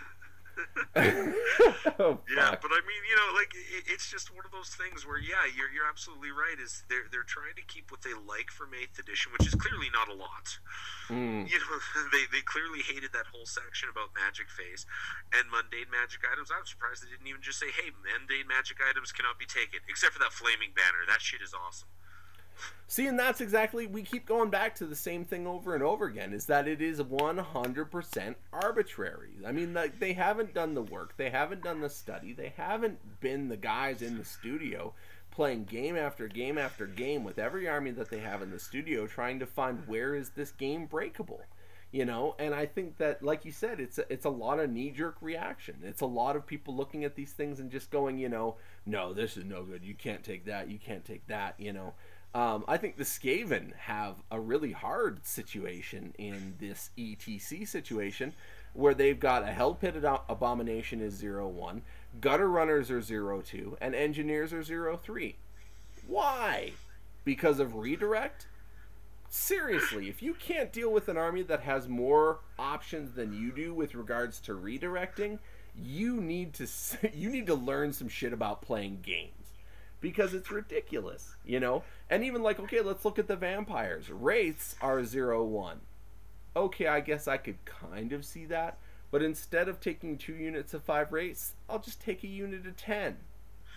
oh, yeah, but I mean, you know, like it, it's just one of those things where, yeah, you're you're absolutely right. Is they're they're trying to keep what they like from eighth edition, which is clearly not a lot. Mm. You know, they they clearly hated that whole section about magic phase and mundane magic items. I'm surprised they didn't even just say, hey, mundane magic items cannot be taken, except for that flaming banner. That shit is awesome. See, and that's exactly, we keep going back to the same thing over and over again, is that it is one hundred percent arbitrary. I mean, like, they haven't done the work, they haven't done the study, they haven't been the guys in the studio playing game after game after game with every army that they have in the studio trying to find where is this game breakable. You know, and I think that, like you said, it's a, it's a lot of knee-jerk reaction. It's a lot of people looking at these things and just going, you know, no, this is no good, you can't take that, you can't take that, you know. Um, I think the Skaven have a really hard situation in this E T C situation where they've got a Hell Pit Ad- Abomination is zero one, Gutter Runners are zero two, and Engineers are zero three. Why? Because of redirect? Seriously, if you can't deal with an army that has more options than you do with regards to redirecting, you need to you need to learn some shit about playing games. Because it's ridiculous, you know? And even like, okay, let's look at the vampires. Wraiths are zero one. Okay, I guess I could kind of see that. But instead of taking two units of five wraiths, I'll just take a unit of ten. Well,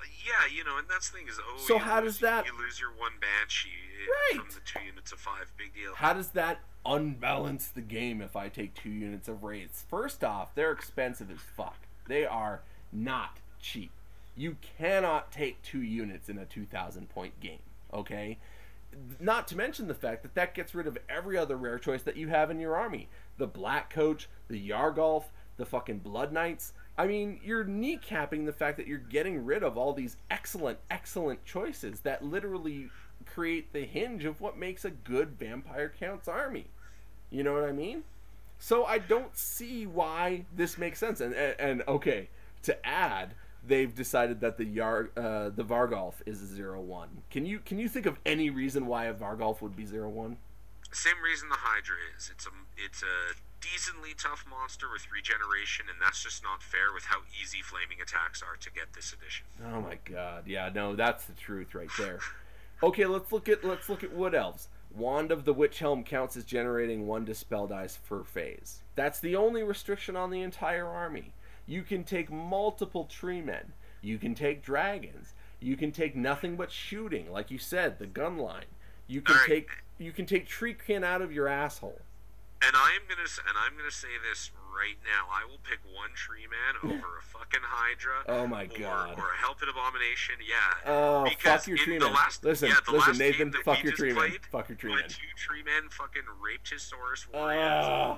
yeah, you know, and that's the thing is, oh, So you how lose, does that... You lose your one Banshee right. from the two units of five. Big deal. How does that unbalance the game if I take two units of Wraiths? First off, they're expensive as fuck. They are not cheap. You cannot take two units in a two thousand point game, okay? Not to mention the fact that that gets rid of every other rare choice that you have in your army. The Black Coach, the Yargolf, the fucking Blood Knights. I mean, you're kneecapping the fact that you're getting rid of all these excellent, excellent choices that literally create the hinge of what makes a good Vampire Count's army. You know what I mean? So I don't see why this makes sense. And, and, and okay, to add, they've decided that the Yar, uh, the Vargolf is a zero one. Can you can you think of any reason why a Vargolf would be zero one? Same reason the Hydra is. It's a it's a decently tough monster with regeneration, and that's just not fair with how easy flaming attacks are to get this edition. Oh my god, yeah, no, that's the truth right there. Okay, let's look at let's look at Wood Elves. Wand of the Witch Helm counts as generating one Dispel Dice per phase. That's the only restriction on the entire army. You can take multiple tree men. You can take dragons. You can take nothing but shooting, like you said, the gun line. You can right. take you can take Treekin out of your asshole. And I am gonna and I'm gonna say this right now. I will pick one tree man over a fucking Hydra. Oh my or, god. Or a Helped Abomination. Yeah. Oh, because fuck your tree man. last, listen, yeah, the listen, last Nathan. Game that fuck we your just tree man. played, Fuck your tree my man. two tree men fucking raped his Saurus Warriors Uh.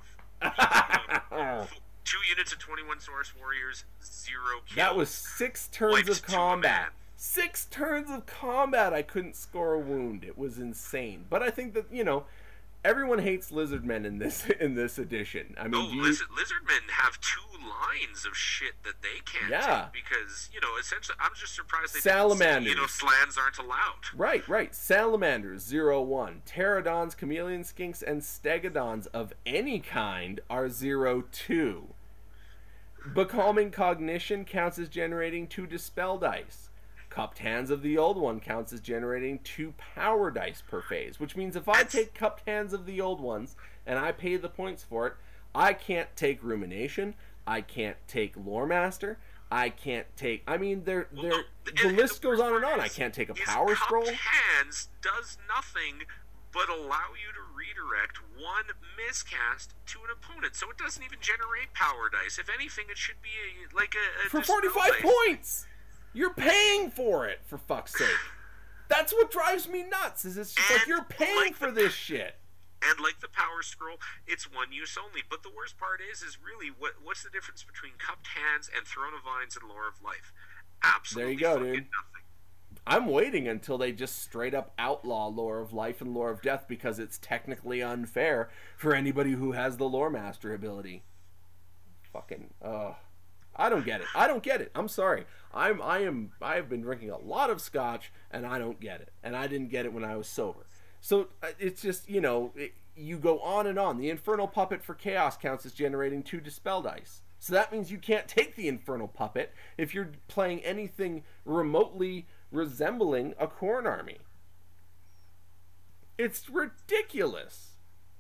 alive. Two units of twenty-one Saurus Warriors, zero kills. That was six turns Wipes of to a combat. man. Six turns of combat. I couldn't score a wound. It was insane. But I think that, you know, everyone hates lizardmen in this in this edition. I mean, oh, do you... lizard, lizardmen have two lines of shit that they can't yeah. take because, you know, essentially, I'm just surprised they Salamanders. didn't say, you know, slans aren't allowed. Right, right. Salamanders, zero one. Pterodons, chameleon skinks, and stegodons of any kind are zero two. Becalming Cognition counts as generating two Dispel Dice. Cupped Hands of the Old One counts as generating two Power Dice per phase, which means if I take Cupped Hands of the Old Ones and I pay the points for it, I can't take Rumination, I can't take Lore Master, I can't take... I mean, they're, they're, well, the and, list and goes on and on. is, I can't take a is Power Cupped Scroll. Hands does nothing but allow you to redirect one miscast to an opponent, so it doesn't even generate Power Dice. If anything, it should be a, like a... a for forty-five dice. points! You're paying for it, for fuck's sake. That's what drives me nuts, is it's just and like you're paying like for the, this shit. And like the Power Scroll, it's one use only. But the worst part is, is really, what what's the difference between Cupped Hands and Throne of Vines and Lore of Life? Absolutely there you go, fucking dude. nothing. I'm waiting until they just straight up outlaw Lore of Life and Lore of Death because it's technically unfair for anybody who has the Lore Master ability. Fucking, ugh. I don't get it. I don't get it. I'm sorry. I'm I am I have been drinking a lot of scotch and I don't get it. And I didn't get it when I was sober. So it's just, you know, it, you go on and on. The Infernal Puppet for Chaos counts as generating two Dispel Dice. So that means you can't take the Infernal Puppet if you're playing anything remotely resembling a Khorne army. It's ridiculous.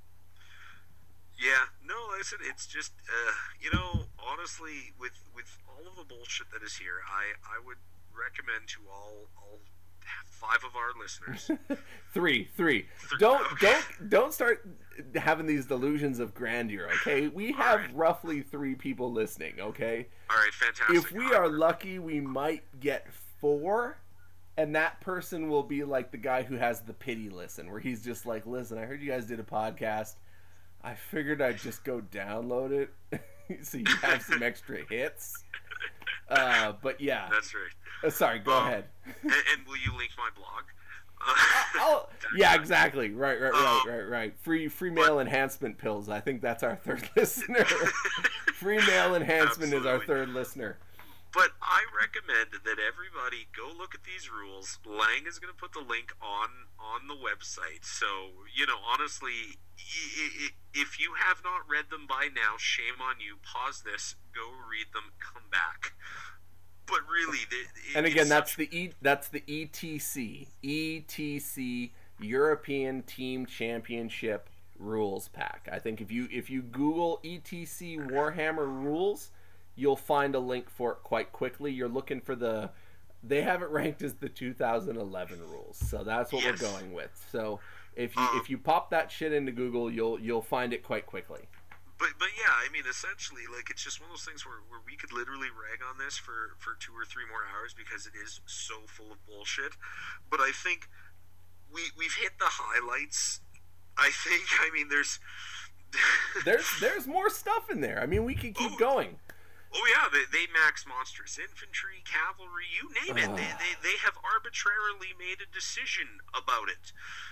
Yeah, no, listen, it's just, uh, you know, honestly, with with all of the bullshit that is here, I, I would recommend to all all five of our listeners. three, three. Three, don't okay. don't don't start having these delusions of grandeur. Okay, we have right. roughly three people listening. Okay. All right, fantastic. If we are lucky, we might get four. And that person will be like the guy who has the pity listen, where he's just like, listen, I heard you guys did a podcast. I figured I'd just go download it so you have some extra hits. Uh, but yeah. That's right. Uh, sorry, go um, ahead. and, and will you link my blog? I'll, yeah, exactly. Right, right, right, um, right, right. Free free mail enhancement pills. I think that's our third listener. Free mail enhancement Absolutely. is our third listener. But I recommend that everybody go look at these rules. Lang is going to put the link on on the website. So, you know, honestly, if you have not read them by now, shame on you. Pause this, go read them, come back. But really, it, and again, that's such... the e that's the E T C E T C European Team Championship rules pack. I think if you if you Google E T C Warhammer rules, you'll find a link for it quite quickly. You're looking for the They have it ranked as the two thousand eleven rules, so that's what yes. we're going with. So if you um, if you pop that shit into Google, you'll you'll find it quite quickly. But but yeah, I mean, essentially, like, it's just one of those things where, where we could literally rag on this for, for two or three more hours because it is so full of bullshit. But I think we we've hit the highlights. I think. I mean, there's there's there's more stuff in there. I mean, we could keep oh, going. Oh yeah, they, they max monstrous infantry, cavalry, you name it. Uh. They, they they have arbitrarily made a decision about it,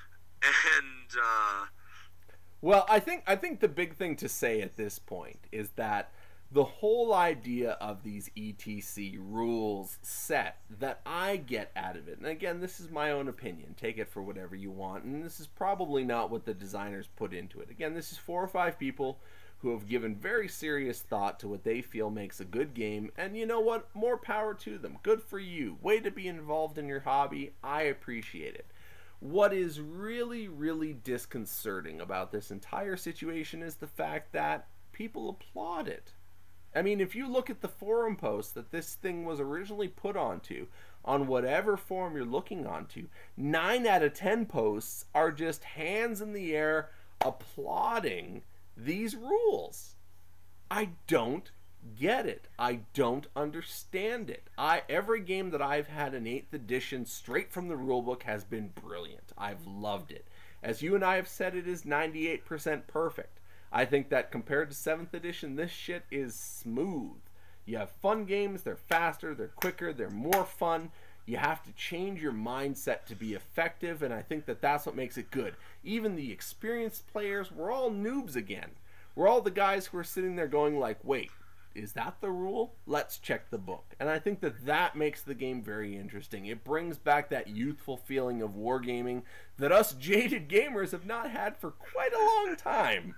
and. Uh, Well, I think I think the big thing to say at this point is that the whole idea of these E T C rules set that I get out of it, and again, this is my own opinion, take it for whatever you want, and this is probably not what the designers put into it. Again, this is four or five people who have given very serious thought to what they feel makes a good game, and you know what? More power to them. Good for you. Way to be involved in your hobby. I appreciate it. What is really, really disconcerting about this entire situation is the fact that people applaud it. I mean, if you look at the forum posts that this thing was originally put onto, on whatever forum you're looking onto, nine out of ten posts are just hands in the air applauding these rules. I don't get it. I don't understand it. I every game that I've had in eighth edition straight from the rulebook has been brilliant. I've loved it. As you and I have said, it is ninety-eight percent perfect. I think that compared to seventh edition, this shit is smooth. You have fun games, they're faster, they're quicker, they're more fun. You have to change your mindset to be effective, and I think that that's what makes it good. Even the experienced players, we're all noobs again. We're all the guys who are sitting there going like, wait, is that the rule? Let's check the book. And I think that that makes the game very interesting. It brings back that youthful feeling of wargaming that us jaded gamers have not had for quite a long time.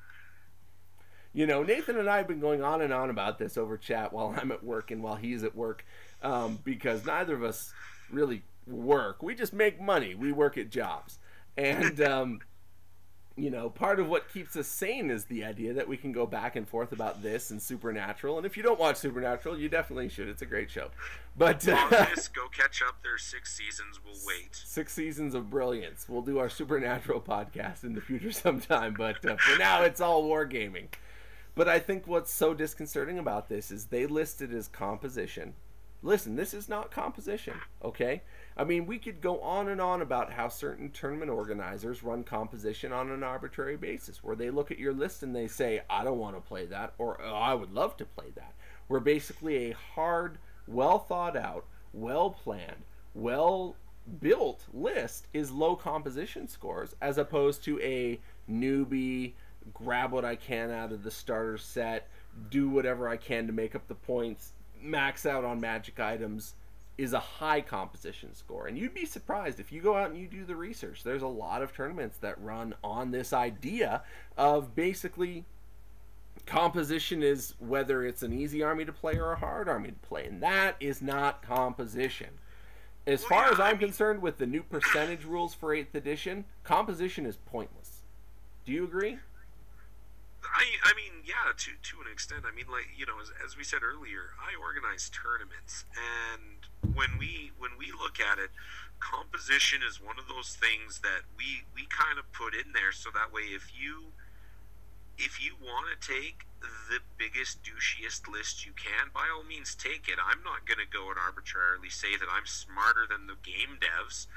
You know, Nathan and I have been going on and on about this over chat while I'm at work and while he's at work, um, because neither of us really work. We just make money. We work at jobs. And, um, you know, part of what keeps us sane is the idea that we can go back and forth about this and Supernatural. And if you don't watch Supernatural, you definitely should. It's a great show. But uh, this, go catch up. There's six seasons. We'll wait. Six seasons of brilliance. We'll do our Supernatural podcast in the future sometime. But uh, for now, it's all wargaming. But I think what's so disconcerting about this is they list it as composition. Listen, this is not composition, okay? I mean, we could go on and on about how certain tournament organizers run composition on an arbitrary basis, where they look at your list and they say, I don't want to play that, or oh, I would love to play that. Where basically a hard, well thought out, well planned, well built list is low composition scores, as opposed to a newbie, grab what I can out of the starter set, do whatever I can to make up the points, max out on magic items, is a high composition score. And you'd be surprised if you go out and you do the research. There's a lot of tournaments that run on this idea of basically composition is whether it's an easy army to play or a hard army to play. And that is not composition. As far as I'm concerned with the new percentage rules for eighth edition, composition is pointless. Do you agree? I, I mean, yeah, to to an extent. I mean, like, you know, as, as we said earlier, I organize tournaments, and when we when we look at it, composition is one of those things that we we kind of put in there so that way if you if you want to take the biggest douchiest list you can, by all means take it. I'm not going to go and arbitrarily say that I'm smarter than the game devs,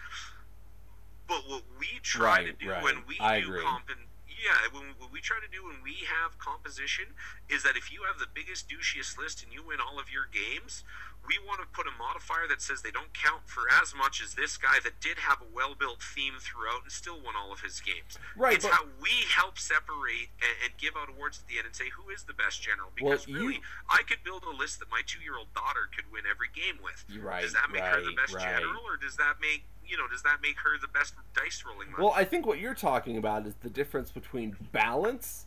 but what we try right, to do right. when we I do agree. comp Yeah, when, what we try to do when we have composition is that if you have the biggest douchiest list and you win all of your games, we want to put a modifier that says they don't count for as much as this guy that did have a well-built theme throughout and still won all of his games. Right, it's but, how we help separate and, and give out awards at the end and say who is the best general. Because well, really, you, I could build a list that my two-year-old daughter could win every game with. Right, does that make right, her the best right. general, or does that make you know, does that make her the best dice rolling monster? Well, I think what you're talking about is the difference between balance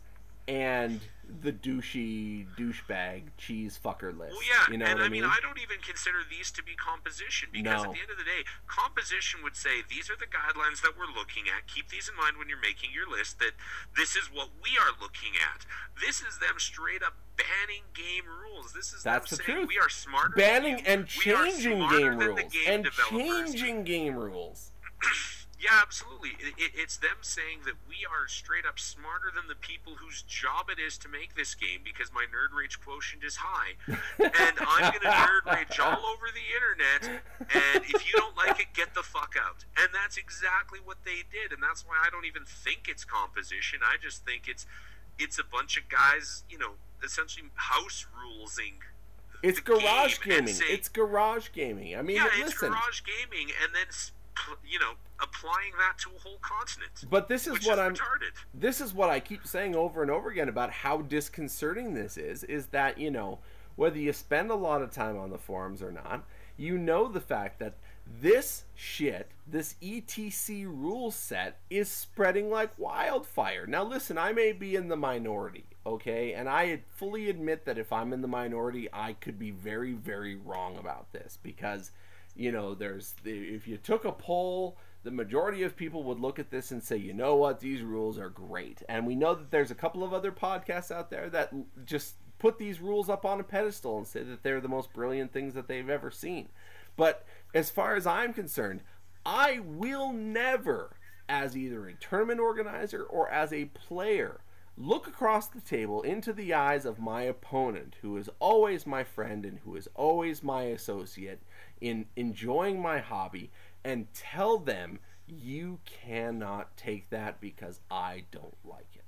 and the douchey douchebag cheese fucker list. Well, yeah, you know and what I mean, mean? I don't even consider these to be composition because No. at the end of the day, composition would say these are the guidelines that we're looking at. Keep these in mind when you're making your list. That this is what we are looking at. This is them straight up banning game rules. This is That's them the saying truth. we are smarter. Banning than you. and We are changing smarter game than the rules game and developers. changing game rules. Yeah, absolutely. It, it, it's them saying that we are straight up smarter than the people whose job it is to make this game because my nerd rage quotient is high. And I'm going to nerd rage all over the internet, and if you don't like it, get the fuck out. And that's exactly what they did, and that's why I don't even think it's composition. I just think it's it's a bunch of guys, you know, essentially house rulesing. It's garage game and gaming. saying- It's garage gaming. I mean, yeah, it's listen. garage gaming, and then you know applying that to a whole continent. But this is which what is I'm. retarded. This is what I keep saying over and over again about how disconcerting this is. Is that, you know, whether you spend a lot of time on the forums or not, you know the fact that this shit, this E T C rule set, is spreading like wildfire. Now, listen, I may be in the minority, okay, and I fully admit that if I'm in the minority, I could be very, very wrong about this because, you know, there's if you took a poll, the majority of people would look at this and say, you know what, these rules are great. And we know that there's a couple of other podcasts out there that just put these rules up on a pedestal and say that they're the most brilliant things that they've ever seen. But as far as I'm concerned, I will never, as either a tournament organizer or as a player, look across the table into the eyes of my opponent, who is always my friend and who is always my associate in enjoying my hobby, and tell them, you cannot take that because I don't like it.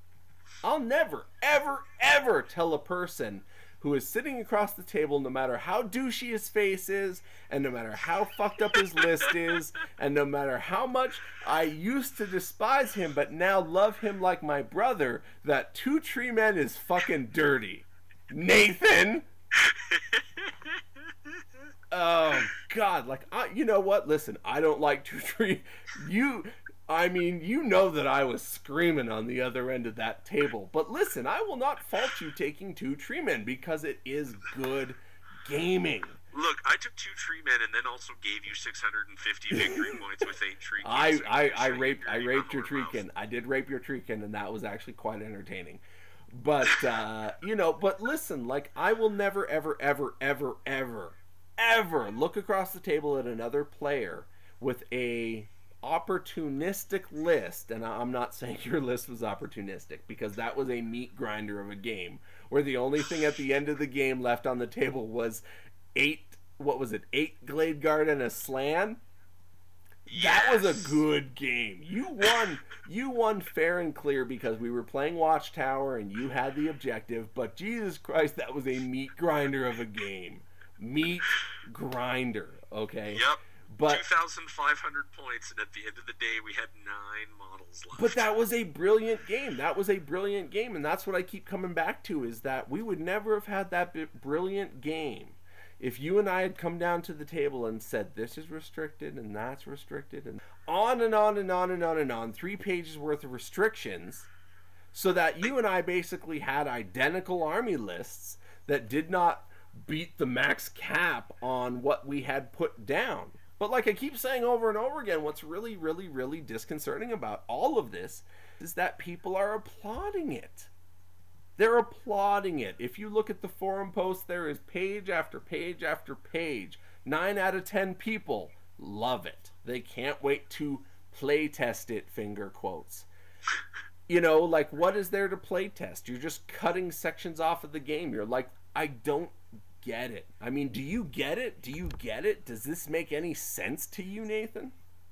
I'll never, ever, ever tell a person who is sitting across the table, no matter how douchey his face is, and no matter how fucked up his list is, and no matter how much I used to despise him, but now love him like my brother, that Two Tree Men is fucking dirty. Nathan! Oh, God, like, I, you know what? Listen, I don't like Two Tree. You... I mean, you know that I was screaming on the other end of that table. But listen, I will not fault you taking Two Tree Men because it is good gaming. Look, I took two tree men and then also gave you six hundred fifty victory points with eight tree I, kins. I, I raped I raped your treekin. I did rape your treekin, and that was actually quite entertaining. But, uh, you know, but listen, like, I will never, ever, ever, ever, ever, ever look across the table at another player with a opportunistic list, and I'm not saying your list was opportunistic because that was a meat grinder of a game where the only thing at the end of the game left on the table was eight, what was it, eight Glade Guard and a Slan. Yes. That was a good game. You won. You won fair and clear because we were playing Watchtower and you had the objective, but Jesus Christ, that was a meat grinder of a game. Meat grinder, okay? Yep. But two thousand five hundred points, and at the end of the day, we had nine models left. But that was a brilliant game. That was a brilliant game, and that's what I keep coming back to, is that we would never have had that brilliant game if you and I had come down to the table and said, this is restricted, and that's restricted, and on and on and on and on and on, three pages worth of restrictions, so that you and I basically had identical army lists that did not beat the max cap on what we had put down. But like I keep saying over and over again, what's really, really, really disconcerting about all of this is that people are applauding it. They're applauding it. If you look at the forum posts, there is page after page after page. Nine out of ten people love it. They can't wait to play test it, finger quotes. You know, like, what is there to play test? You're just cutting sections off of the game. You're like, I don't get it. I mean, do you get it? Do you get it? Does this make any sense to you, Nathan?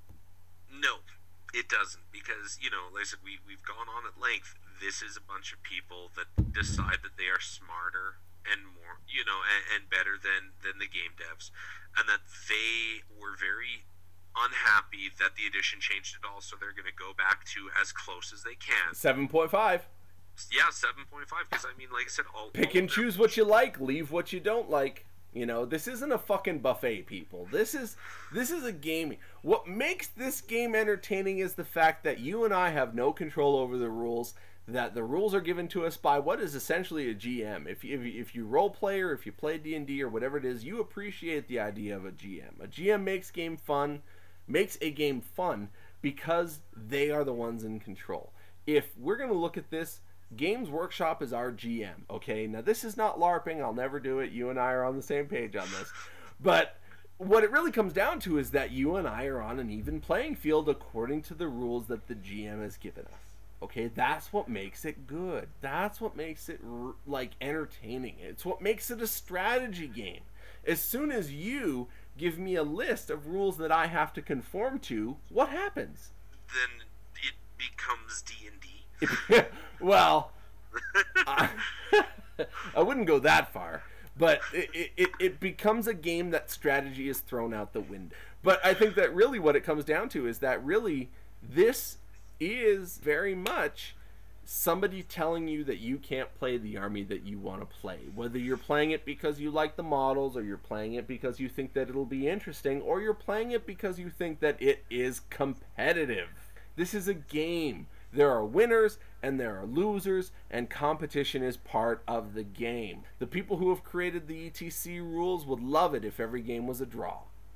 No, it doesn't, because, you know, like I said, we, we've gone on at length. This is a bunch of people that decide that they are smarter and more, you know, and, and better than, than the game devs, and that they were very unhappy that the edition changed it all, so they're going to go back to as close as they can. seven point five. Yeah, seven point five, because, I mean, like I said, all... Pick all and choose what you like, leave what you don't like. You know, this isn't a fucking buffet, people. This is this is a game. What makes this game entertaining is the fact that you and I have no control over the rules, that the rules are given to us by what is essentially a G M. If you, if you, if you role play or if you play D and D or whatever it is, you appreciate the idea of a G M. A G M makes game fun, makes a game fun because they are the ones in control. If we're going to look at this, Games Workshop is our G M, okay? Now, this is not LARPing. I'll never do it. You and I are on the same page on this. But what it really comes down to is that you and I are on an even playing field according to the rules that the G M has given us, okay? That's what makes it good. That's what makes it, like, entertaining. It's what makes it a strategy game. As soon as you give me a list of rules that I have to conform to, what happens? Then it becomes D and D. Well, I, I wouldn't go that far, but it, it, it becomes a game that strategy is thrown out the window. But I think that really what it comes down to is that really this is very much somebody telling you that you can't play the army that you want to play. Whether you're playing it because you like the models, or you're playing it because you think that it'll be interesting, or you're playing it because you think that it is competitive. This is a game. There are winners and there are losers, and competition is part of the game. The people who have created the E T C rules would love it if every game was a draw.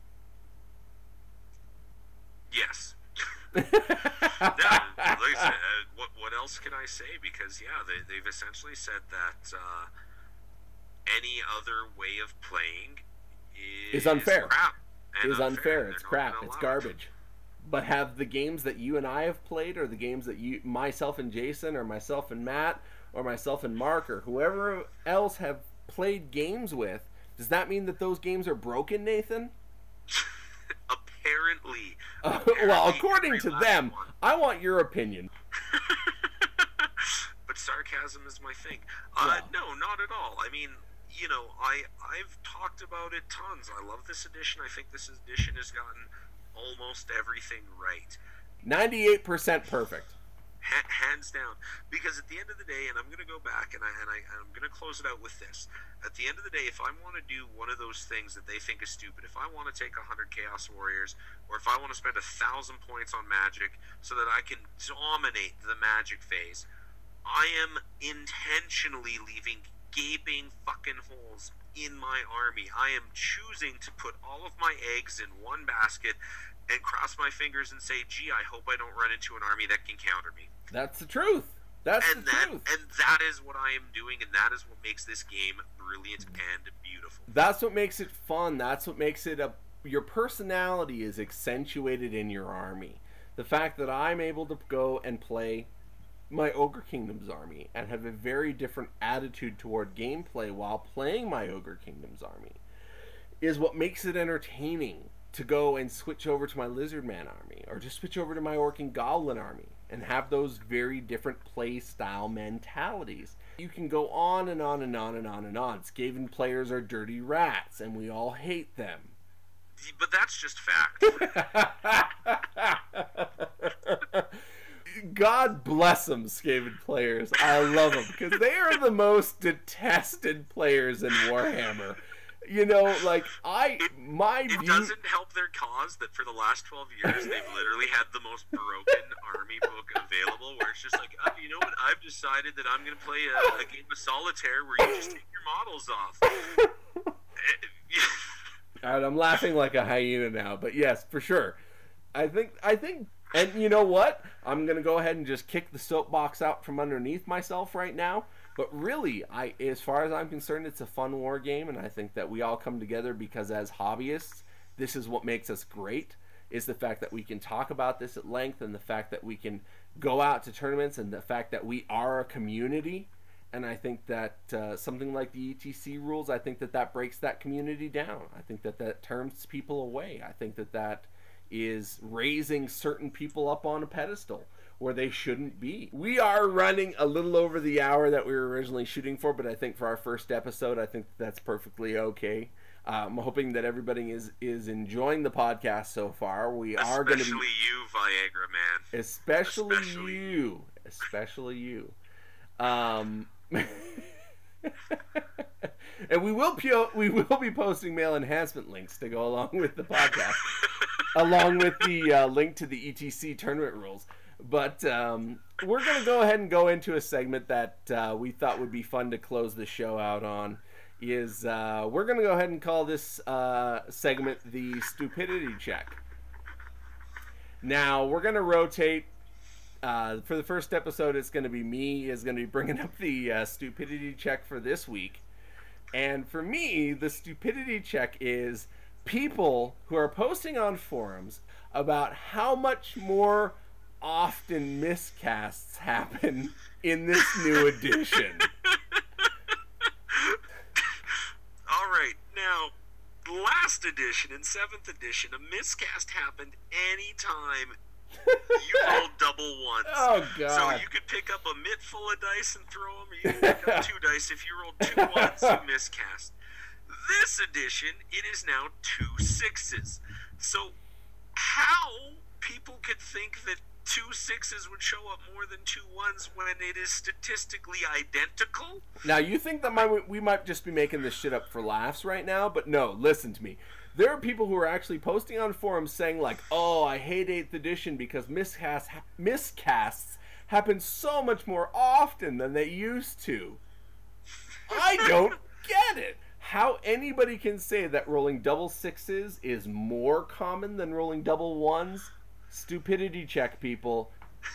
Yes. no, like I said, uh, what, what else can I say? Because, yeah, they, they've essentially said that uh, any other way of playing is, is unfair. Crap It is unfair. unfair. It's crap. It's garbage. It. But have the games that you and I have played, or the games that you, myself and Jason, or myself and Matt, or myself and Mark, or whoever else have played games with, does that mean that those games are broken, Nathan? Apparently. Uh, apparently well, according to them, one. I want your opinion. But sarcasm is my thing. Uh, well. No, not at all. I mean, you know, I, I've talked about it tons. I love this edition. I think this edition has gotten almost everything right. ninety-eight percent perfect. H- hands down. Because at the end of the day, and I'm going to go back and, I, and, I, and I'm going to close it out with this. At the end of the day, if I want to do one of those things that they think is stupid, if I want to take one hundred Chaos Warriors, or if I want to spend one thousand points on Magic so that I can dominate the Magic phase, I am intentionally leaving gaping fucking holes in my army. I am choosing to put all of my eggs in one basket and cross my fingers and say, gee, I hope I don't run into an army that can counter me. That's the truth. That's and the that, truth. And that is what I am doing, and that is what makes this game brilliant and beautiful. That's what makes it fun. That's what makes it a... Your personality is accentuated in your army. The fact that I'm able to go and play my Ogre Kingdoms army and have a very different attitude toward gameplay while playing my Ogre Kingdoms army is what makes it entertaining to go and switch over to my Lizardman army, or just switch over to my Orc and Goblin army and have those very different play style mentalities. You can go on and on and on and on and on. Skaven players are dirty rats and we all hate them. But that's just fact. God bless them, Skaven players. I love them because they are the most detested players in Warhammer. You know, like, I, my It view... doesn't help their cause that for the last twelve years, they've literally had the most broken army book available, where it's just like, oh, you know what, I've decided that I'm going to play a, a game of solitaire where you just take your models off. All right, I'm laughing like a hyena now, but yes, for sure. I think, I think, and you know what? I'm going to go ahead and just kick the soapbox out from underneath myself right now. But really, I, as far as I'm concerned, it's a fun war game, and I think that we all come together because as hobbyists, this is what makes us great, is the fact that we can talk about this at length, and the fact that we can go out to tournaments, and the fact that we are a community. And I think that uh, something like the E T C rules, I think that that breaks that community down. I think that that turns people away. I think that that is raising certain people up on a pedestal where they shouldn't be. We are running a little over the hour that we were originally shooting for, but I think for our first episode, I think that's perfectly okay. Uh, I'm hoping that everybody is is enjoying the podcast so far. We especially are going to be... Especially you, Viagra Man. Especially, especially you. Especially you. Um... And we will po- we will be posting mail enhancement links to go along with the podcast, along with the uh, link to the E T C tournament rules. But um, we're going to go ahead and go into a segment that uh, we thought would be fun to close the show out on. Is uh, we're going to go ahead and call this uh, segment the Stupidity Check. Now, we're going to rotate. Uh, for the first episode, it's going to be me is going to be bringing up the uh, Stupidity Check for this week. And for me, the Stupidity Check is people who are posting on forums about how much more often miscasts happen in this new edition. All right, now, last edition, in seventh edition, a miscast happened anytime you rolled double ones. Oh, God. So you could pick up a mitt full of dice and throw them, or you could pick up two dice. If you rolled two ones, you miscast. This edition, it is now two sixes. So how people could think that two sixes would show up more than two ones when it is statistically identical? Now, you think that my, we might just be making this shit up for laughs right now, but no, listen to me. There are people who are actually posting on forums saying, like, oh, I hate eighth edition because miscasts, miscasts happen so much more often than they used to. I don't get it. How anybody can say that rolling double sixes is more common than rolling double ones? Stupidity check, people.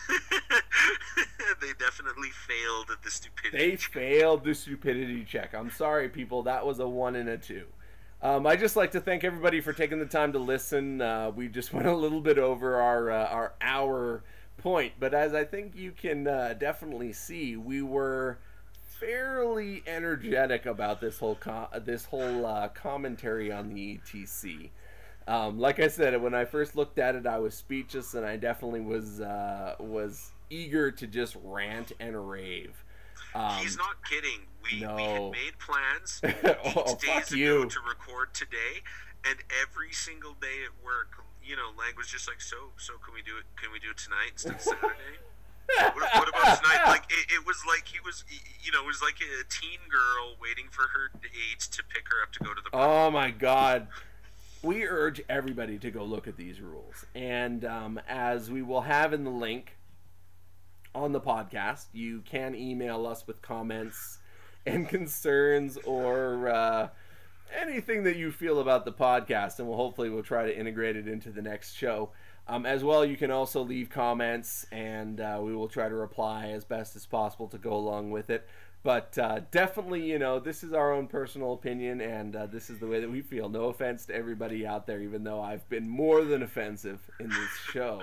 They definitely failed at the stupidity They check. failed the stupidity check. I'm sorry, people. That was a one and a two. Um, I'd just like to thank everybody for taking the time to listen. Uh, we just went a little bit over our uh, our hour point, but as I think you can uh, definitely see, we were fairly energetic about this whole co- this whole uh, commentary on the E T C. Um, like I said, when I first looked at it, I was speechless, and I definitely was uh, was eager to just rant and rave. Um, He's not kidding. We, no. we had made plans oh, eight days fuck ago you. to record today, and every single day at work, you know, Lang was just like, "So, so can we do it? Can we do it tonight instead of Saturday? what, what about tonight?" Like it, it was like he was, you know, it was like a teen girl waiting for her date to pick her up to go to the. Oh my God. We urge everybody to go look at these rules. And um, as we will have in the link on the podcast, you can email us with comments and concerns or uh, anything that you feel about the podcast, and we'll hopefully we'll try to integrate it into the next show. Um, as well, you can also leave comments, and uh, we will try to reply as best as possible to go along with it. But uh, definitely, you know, this is our own personal opinion, and uh, this is the way that we feel. No offense to everybody out there, even though I've been more than offensive in this show.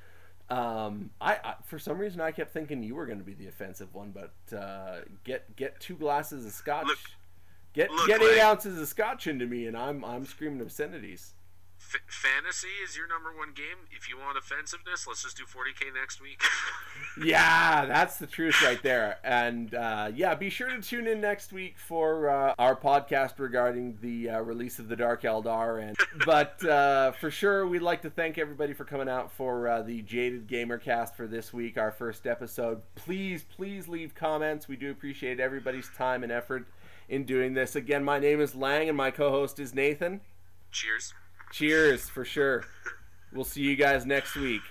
Um, I, I for some reason I kept thinking you were going to be the offensive one, but uh, get get two glasses of scotch, Look, get look, get eight like, ounces of scotch into me, and I'm I'm screaming obscenities. F- fantasy is your number one game. If you want offensiveness, let's just do forty K next week. Yeah, that's the truth right there. And uh, yeah, be sure to tune in next week for uh, our podcast regarding the uh, release of the Dark Eldar. And but uh, for sure, we'd like to thank everybody for coming out for uh, the Jaded Gamercast for this week, our first episode. Please, please leave comments. We do appreciate everybody's time and effort in doing this. Again, my name is Lang, and my co-host is Nathan. Cheers. Cheers, for sure. We'll see you guys next week.